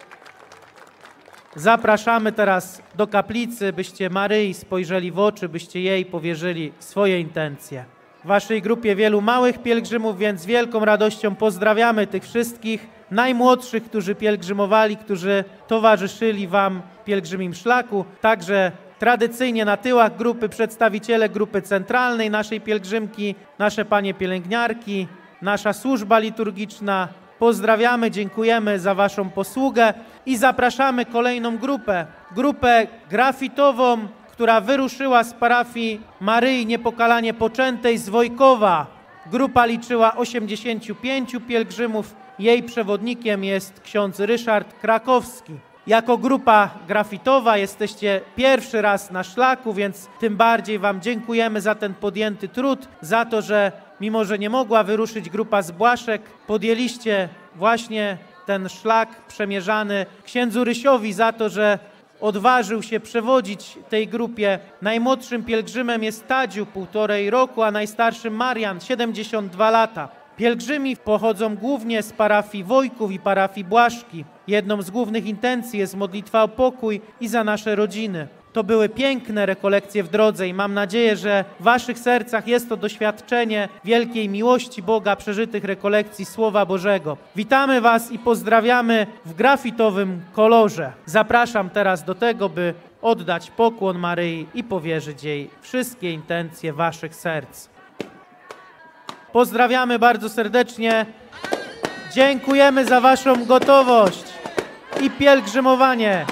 Zapraszamy teraz do kaplicy, byście Maryi spojrzeli w oczy, byście jej powierzyli swoje intencje. W Waszej grupie wielu małych pielgrzymów, więc z wielką radością pozdrawiamy tych wszystkich najmłodszych, którzy pielgrzymowali, którzy towarzyszyli Wam w pielgrzymim szlaku. Także tradycyjnie na tyłach grupy przedstawiciele grupy centralnej naszej pielgrzymki, nasze panie pielęgniarki, nasza służba liturgiczna. Pozdrawiamy, dziękujemy za Waszą posługę i zapraszamy kolejną grupę grafitową, która wyruszyła z parafii Maryi Niepokalanie Poczętej z Wojkowa. Grupa liczyła 85 pielgrzymów, jej przewodnikiem jest ksiądz Ryszard Krakowski. Jako grupa grafitowa jesteście pierwszy raz na szlaku, więc tym bardziej Wam dziękujemy za ten podjęty trud, za to, że mimo że nie mogła wyruszyć grupa z Błaszek, podjęliście właśnie ten szlak przemierzany księdzu Rysiowi za to, że odważył się przewodzić tej grupie. Najmłodszym pielgrzymem jest Tadziu, 1,5 roku, a najstarszym Marian, 72 lata. Pielgrzymi pochodzą głównie z parafii Wojków i parafii Błaszki. Jedną z głównych intencji jest modlitwa o pokój i za nasze rodziny. To były piękne rekolekcje w drodze i mam nadzieję, że w Waszych sercach jest to doświadczenie wielkiej miłości Boga, przeżytych rekolekcji Słowa Bożego. Witamy Was i pozdrawiamy w grafitowym kolorze. Zapraszam teraz do tego, by oddać pokłon Maryi i powierzyć jej wszystkie intencje Waszych serc. Pozdrawiamy bardzo serdecznie. Dziękujemy za Waszą gotowość i pielgrzymowanie.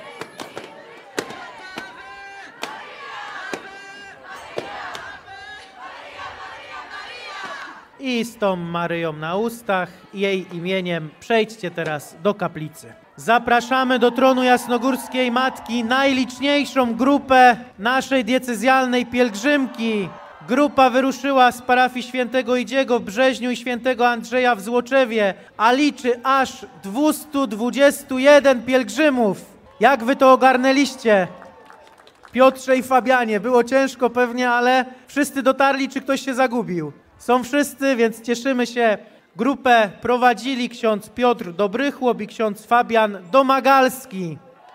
I z tą Maryją na ustach i jej imieniem przejdźcie teraz do kaplicy. Zapraszamy do tronu Jasnogórskiej Matki najliczniejszą grupę naszej diecezjalnej pielgrzymki. Grupa wyruszyła z parafii świętego Idziego w Brzeźniu i świętego Andrzeja w Złoczewie, a liczy aż 221 pielgrzymów. Jak wy to ogarnęliście? Piotrze i Fabianie, było ciężko pewnie, ale wszyscy dotarli, czy ktoś się zagubił? Są wszyscy, więc cieszymy się. Grupę prowadzili ksiądz Piotr Dobrychłop i ksiądz Fabian Domagalski.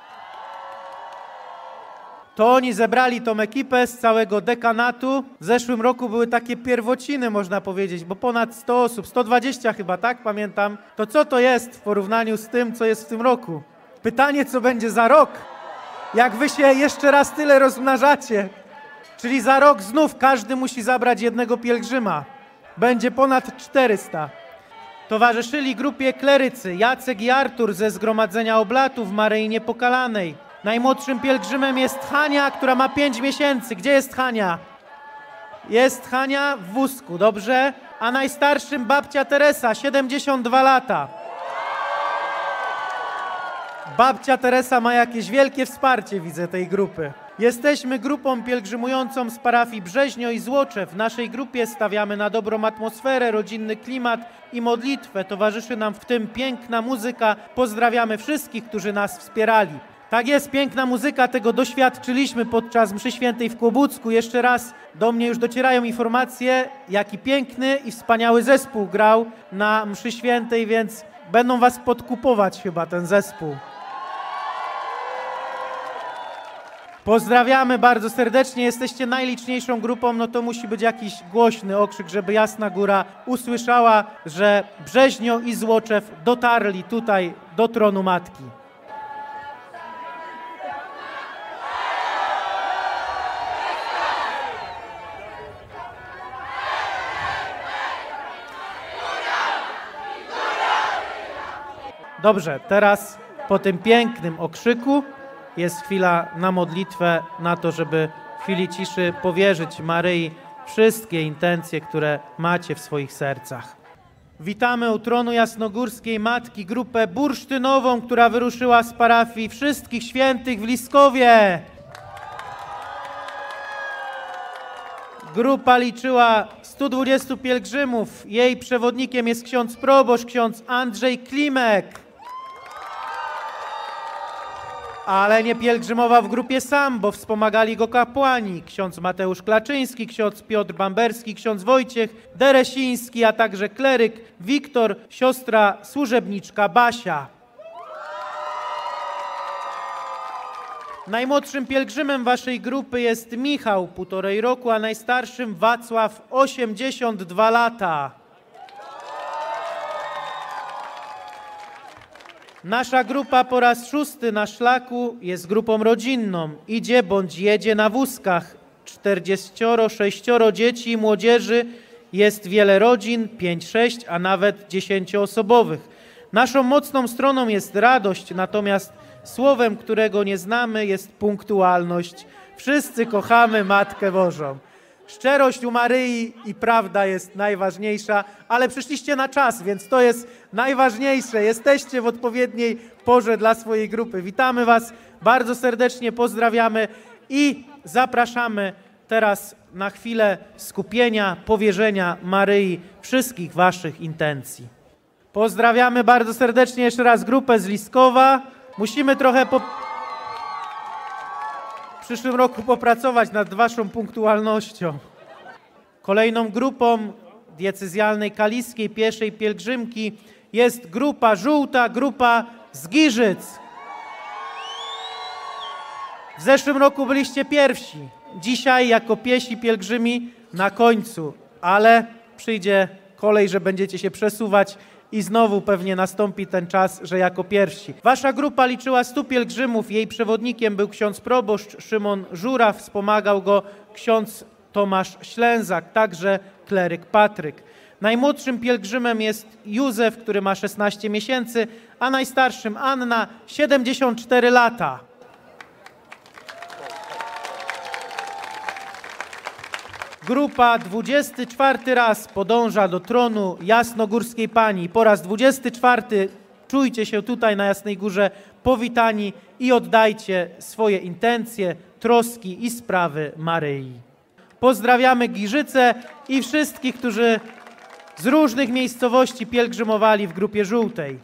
To oni zebrali tą ekipę z całego dekanatu. W zeszłym roku były takie pierwociny, można powiedzieć, bo ponad 100 osób, 120 chyba, tak? Pamiętam. To co to jest w porównaniu z tym, co jest w tym roku? Pytanie, co będzie za rok? Jak wy się jeszcze raz tyle rozmnażacie? Czyli za rok znów każdy musi zabrać jednego pielgrzyma. Będzie ponad 400. Towarzyszyli grupie klerycy Jacek i Artur ze Zgromadzenia Oblatów Maryi Niepokalanej. Najmłodszym pielgrzymem jest Hania, która ma 5 miesięcy. Gdzie jest Hania? Jest Hania w wózku, dobrze? A najstarszym babcia Teresa, 72 lata. Babcia Teresa ma jakieś wielkie wsparcie, widzę, tej grupy. Jesteśmy grupą pielgrzymującą z parafii Brzeźnio i Złoczew. W naszej grupie stawiamy na dobrą atmosferę, rodzinny klimat i modlitwę. Towarzyszy nam w tym piękna muzyka. Pozdrawiamy wszystkich, którzy nas wspierali. Tak jest, piękna muzyka, tego doświadczyliśmy podczas mszy świętej w Kłobucku. Jeszcze raz do mnie już docierają informacje, jaki piękny i wspaniały zespół grał na mszy świętej, więc będą was podkupować chyba ten zespół. Pozdrawiamy bardzo serdecznie, jesteście najliczniejszą grupą, no to musi być jakiś głośny okrzyk, żeby Jasna Góra usłyszała, że Brzeźnio i Złoczew dotarli tutaj do tronu Matki. Dobrze, teraz po tym pięknym okrzyku jest chwila na modlitwę, na to, żeby w chwili ciszy powierzyć Maryi wszystkie intencje, które macie w swoich sercach. Witamy u tronu Jasnogórskiej Matki grupę bursztynową, która wyruszyła z parafii Wszystkich Świętych w Liskowie. Grupa liczyła 120 pielgrzymów. Jej przewodnikiem jest ksiądz proboszcz, ksiądz Andrzej Klimek. Ale nie pielgrzymował w grupie sam, bo wspomagali go kapłani, ksiądz Mateusz Klaczyński, ksiądz Piotr Bamberski, ksiądz Wojciech Deresiński, a także kleryk Wiktor, siostra służebniczka Basia. Najmłodszym pielgrzymem waszej grupy jest Michał, 1,5 roku, a najstarszym Wacław, 82 lata. Nasza grupa po raz 6. na szlaku jest grupą rodzinną. Idzie bądź jedzie na wózkach. 46 dzieci i młodzieży, jest wiele rodzin, 5-6, a nawet 10-osobowych. Naszą mocną stroną jest radość, natomiast słowem, którego nie znamy, jest punktualność. Wszyscy kochamy Matkę Bożą. Szczerość u Maryi i prawda jest najważniejsza, ale przyszliście na czas, więc to jest najważniejsze. Jesteście w odpowiedniej porze dla swojej grupy. Witamy was bardzo serdecznie, pozdrawiamy i zapraszamy teraz na chwilę skupienia, powierzenia Maryi wszystkich waszych intencji. Pozdrawiamy bardzo serdecznie jeszcze raz grupę z Liskowa. Musimy trochę w przyszłym roku popracować nad waszą punktualnością. Kolejną grupą diecezjalnej kaliskiej pieszej pielgrzymki jest grupa żółta, grupa z Giżyc. W zeszłym roku byliście pierwsi. Dzisiaj jako piesi pielgrzymi na końcu, ale przyjdzie kolej, że będziecie się przesuwać i znowu pewnie nastąpi ten czas, że jako pierwsi. Wasza grupa liczyła 100 pielgrzymów. Jej przewodnikiem był ksiądz proboszcz Szymon Żura, wspomagał go ksiądz Tomasz Ślęzak, także kleryk Patryk. Najmłodszym pielgrzymem jest Józef, który ma 16 miesięcy, a najstarszym Anna, 74 lata. Grupa 24 raz podąża do tronu Jasnogórskiej Pani. Po raz 24 czujcie się tutaj na Jasnej Górze powitani i oddajcie swoje intencje, troski i sprawy Maryi. Pozdrawiamy Giżyce i wszystkich, którzy z różnych miejscowości pielgrzymowali w grupie żółtej.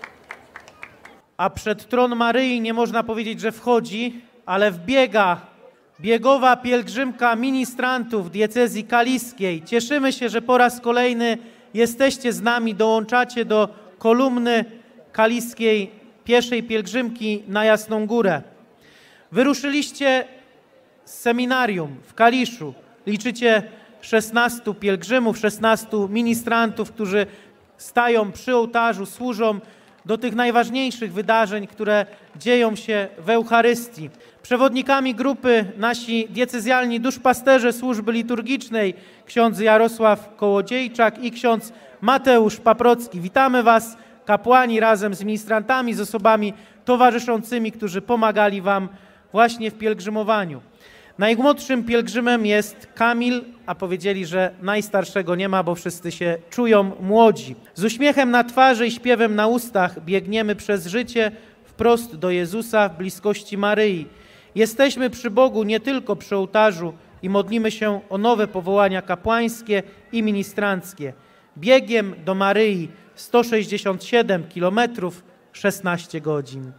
A przed tron Maryi nie można powiedzieć, że wchodzi, ale wbiega biegowa pielgrzymka ministrantów diecezji kaliskiej. Cieszymy się, że po raz kolejny jesteście z nami, dołączacie do kolumny kaliskiej pieszej pielgrzymki na Jasną Górę. Wyruszyliście z seminarium w Kaliszu. Liczycie 16 pielgrzymów, 16 ministrantów, którzy stają przy ołtarzu, służą do tych najważniejszych wydarzeń, które dzieją się w Eucharystii. Przewodnikami grupy nasi diecezjalni duszpasterze służby liturgicznej, ksiądz Jarosław Kołodziejczak i ksiądz Mateusz Paprocki. Witamy was, kapłani razem z ministrantami, z osobami towarzyszącymi, którzy pomagali wam właśnie w pielgrzymowaniu. Najmłodszym pielgrzymem jest Kamil, a powiedzieli, że najstarszego nie ma, bo wszyscy się czują młodzi. Z uśmiechem na twarzy i śpiewem na ustach biegniemy przez życie wprost do Jezusa w bliskości Maryi. Jesteśmy przy Bogu nie tylko przy ołtarzu i modlimy się o nowe powołania kapłańskie i ministranckie. Biegiem do Maryi 167 km, 16 godzin.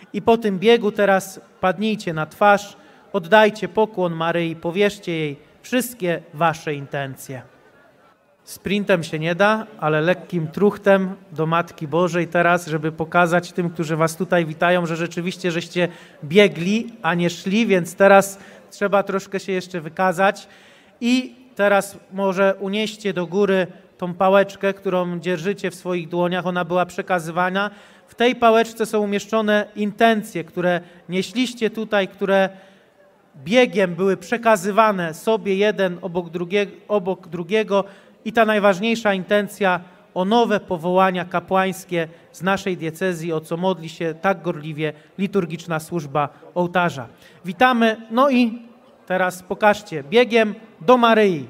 I po tym biegu teraz padnijcie na twarz, oddajcie pokłon Maryi, powierzcie jej wszystkie wasze intencje. Sprintem się nie da, ale lekkim truchtem do Matki Bożej teraz, żeby pokazać tym, którzy was tutaj witają, że rzeczywiście żeście biegli, a nie szli, więc teraz trzeba troszkę się jeszcze wykazać. I teraz może unieście do góry tą pałeczkę, którą dzierżycie w swoich dłoniach, ona była przekazywana. W tej pałeczce są umieszczone intencje, które nieśliście tutaj, które biegiem były przekazywane sobie jeden obok drugiego i ta najważniejsza intencja o nowe powołania kapłańskie z naszej diecezji, o co modli się tak gorliwie liturgiczna służba ołtarza. Witamy, no i teraz pokażcie, biegiem do Maryi.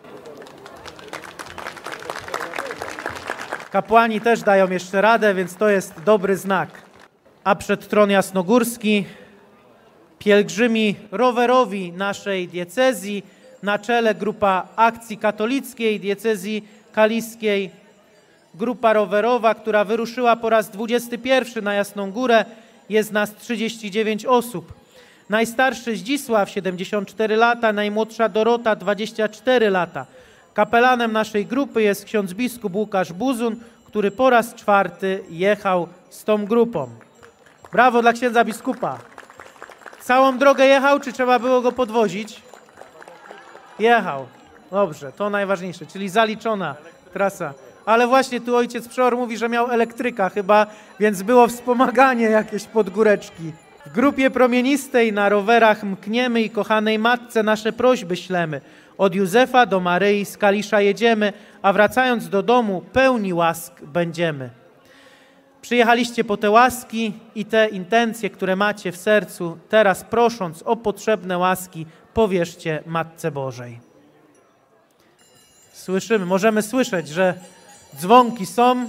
Kapłani też dają jeszcze radę, więc to jest dobry znak. A przed tron jasnogórski pielgrzymi rowerowi naszej diecezji, na czele grupa Akcji Katolickiej diecezji kaliskiej, grupa rowerowa, która wyruszyła po raz 21 na Jasną Górę, jest nas 39 osób. Najstarszy Zdzisław, 74 lata, najmłodsza Dorota, 24 lata. Kapelanem naszej grupy jest ksiądz biskup Łukasz Buzun, który po raz 4 jechał z tą grupą. Brawo dla księdza biskupa. Całą drogę jechał, czy trzeba było go podwozić? Jechał. Dobrze, to najważniejsze, czyli zaliczona trasa. Ale właśnie tu ojciec przeor mówi, że miał elektryka chyba, więc było wspomaganie jakieś pod góreczki. W grupie promienistej na rowerach mkniemy i kochanej Matce nasze prośby ślemy. Od Józefa do Maryi z Kalisza jedziemy, a wracając do domu pełni łask będziemy. Przyjechaliście po te łaski i te intencje, które macie w sercu, teraz prosząc o potrzebne łaski, powierzcie Matce Bożej. Słyszymy, możemy słyszeć, że dzwonki są,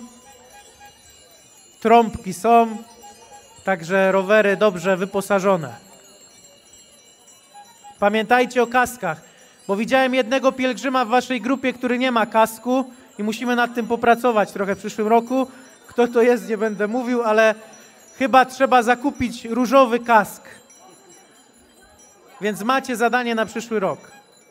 trąbki są, także rowery dobrze wyposażone. Pamiętajcie o kaskach, bo widziałem jednego pielgrzyma w waszej grupie, który nie ma kasku i musimy nad tym popracować trochę w przyszłym roku. Kto to jest, nie będę mówił, ale chyba trzeba zakupić różowy kask. Więc macie zadanie na przyszły rok.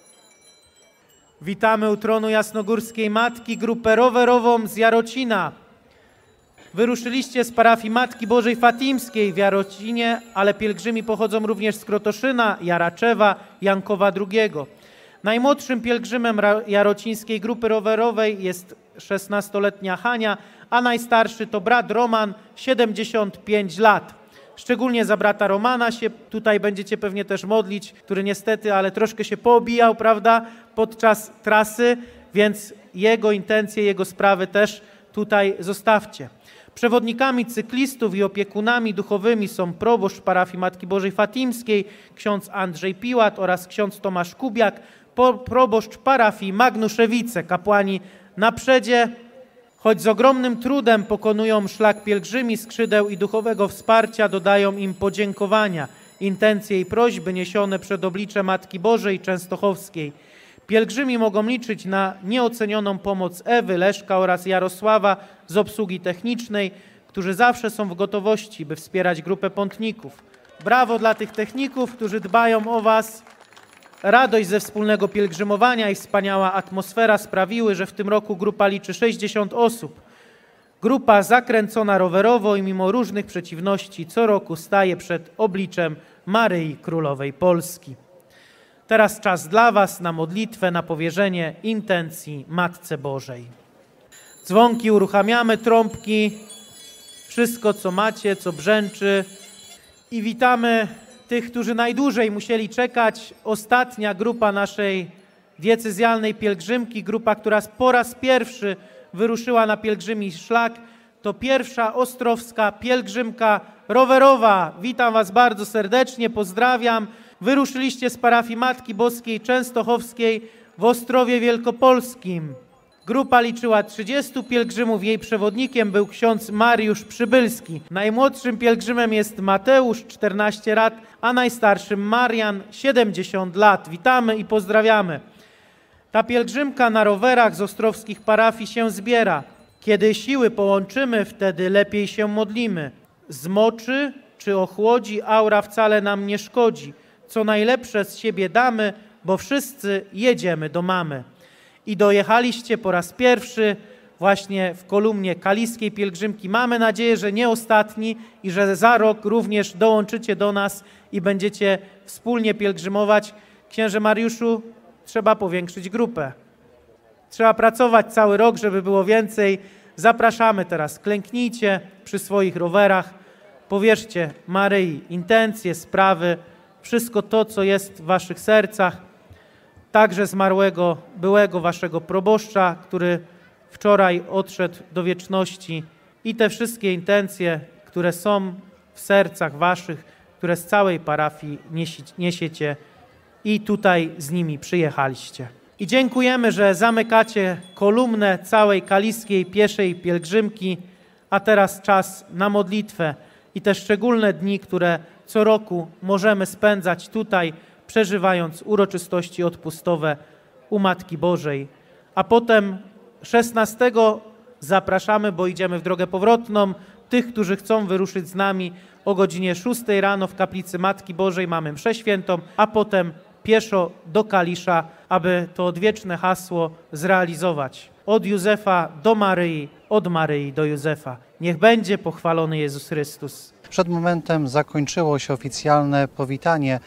Witamy u tronu Jasnogórskiej Matki, grupę rowerową z Jarocina. Wyruszyliście z parafii Matki Bożej Fatimskiej w Jarocinie, ale pielgrzymi pochodzą również z Krotoszyna, Jaraczewa, Jankowa II. Najmłodszym pielgrzymem jarocińskiej grupy rowerowej jest 16-letnia Hania, a najstarszy to brat Roman, 75 lat. Szczególnie za brata Romana się tutaj będziecie pewnie też modlić, który niestety, ale troszkę się poobijał, prawda, podczas trasy, więc jego intencje, jego sprawy też tutaj zostawcie. Przewodnikami cyklistów i opiekunami duchowymi są proboszcz parafii Matki Bożej Fatimskiej, ksiądz Andrzej Piłat oraz ksiądz Tomasz Kubiak, proboszcz parafii Magnuszewice. Kapłani na przedzie, choć z ogromnym trudem pokonują szlak pielgrzymi, skrzydeł i duchowego wsparcia, dodają im podziękowania, intencje i prośby niesione przed oblicze Matki Bożej Częstochowskiej. Pielgrzymi mogą liczyć na nieocenioną pomoc Ewy, Leszka oraz Jarosława z obsługi technicznej, którzy zawsze są w gotowości, by wspierać grupę pątników. Brawo dla tych techników, którzy dbają o was. Radość ze wspólnego pielgrzymowania i wspaniała atmosfera sprawiły, że w tym roku grupa liczy 60 osób. Grupa zakręcona rowerowo i mimo różnych przeciwności co roku staje przed obliczem Maryi Królowej Polski. Teraz czas dla was na modlitwę, na powierzenie intencji Matce Bożej. Dzwonki uruchamiamy, trąbki, wszystko co macie, co brzęczy. I witamy tych, którzy najdłużej musieli czekać. Ostatnia grupa naszej diecezjalnej pielgrzymki, grupa, która po raz pierwszy wyruszyła na pielgrzymi szlak, to pierwsza ostrowska pielgrzymka rowerowa. Witam was bardzo serdecznie, pozdrawiam. Wyruszyliście z parafii Matki Boskiej Częstochowskiej w Ostrowie Wielkopolskim. Grupa liczyła 30 pielgrzymów, jej przewodnikiem był ksiądz Mariusz Przybylski. Najmłodszym pielgrzymem jest Mateusz, 14 lat, a najstarszym Marian, 70 lat. Witamy i pozdrawiamy. Ta pielgrzymka na rowerach z ostrowskich parafii się zbiera. Kiedy siły połączymy, wtedy lepiej się modlimy. Z moczy czy ochłodzi, aura wcale nam nie szkodzi. Co najlepsze z siebie damy, bo wszyscy jedziemy do mamy. I dojechaliście po raz pierwszy właśnie w kolumnie kaliskiej pielgrzymki. Mamy nadzieję, że nie ostatni i że za rok również dołączycie do nas i będziecie wspólnie pielgrzymować. Księże Mariuszu, trzeba powiększyć grupę. Trzeba pracować cały rok, żeby było więcej. Zapraszamy teraz. Klęknijcie przy swoich rowerach. Powierzcie Maryi intencje, sprawy, wszystko to, co jest w waszych sercach. Także zmarłego, byłego waszego proboszcza, który wczoraj odszedł do wieczności, i te wszystkie intencje, które są w sercach waszych, które z całej parafii niesiecie i tutaj z nimi przyjechaliście. I dziękujemy, że zamykacie kolumnę całej kaliskiej pieszej pielgrzymki, a teraz czas na modlitwę i te szczególne dni, które co roku możemy spędzać tutaj, przeżywając uroczystości odpustowe u Matki Bożej. A potem 16 zapraszamy, bo idziemy w drogę powrotną, tych, którzy chcą wyruszyć z nami o godzinie 6 rano w kaplicy Matki Bożej mamy mszę świętą, a potem pieszo do Kalisza, aby to odwieczne hasło zrealizować. Od Józefa do Maryi, od Maryi do Józefa. Niech będzie pochwalony Jezus Chrystus. Przed momentem zakończyło się oficjalne powitanie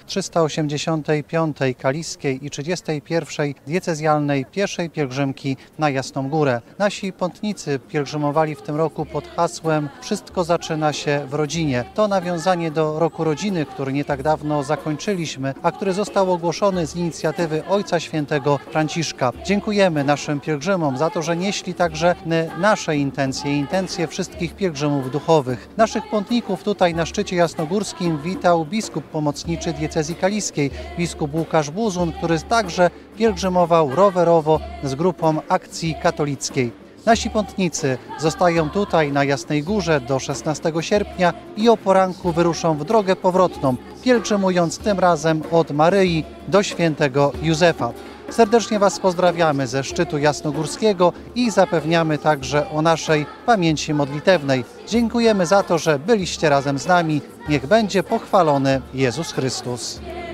385. Kaliskiej i 31. diecezjalnej pieszej pielgrzymki na Jasną Górę. Nasi pątnicy pielgrzymowali w tym roku pod hasłem "Wszystko zaczyna się w rodzinie". To nawiązanie do Roku Rodziny, który nie tak dawno zakończyliśmy, a który został ogłoszony z inicjatywy Ojca Świętego Franciszka. Dziękujemy naszym pielgrzymom za to, że nieśli także nasze intencje wszystkich pielgrzymów duchowych. Naszych pątników tutaj na szczycie jasnogórskim witał biskup pomocniczy diecezji kaliskiej, biskup Łukasz Buzun, który także pielgrzymował rowerowo z grupą Akcji Katolickiej. Nasi pątnicy zostają tutaj na Jasnej Górze do 16 sierpnia i o poranku wyruszą w drogę powrotną, pielgrzymując tym razem od Maryi do świętego Józefa. Serdecznie Was pozdrawiamy ze szczytu jasnogórskiego i zapewniamy także o naszej pamięci modlitewnej. Dziękujemy za to, że byliście razem z nami. Niech będzie pochwalony Jezus Chrystus.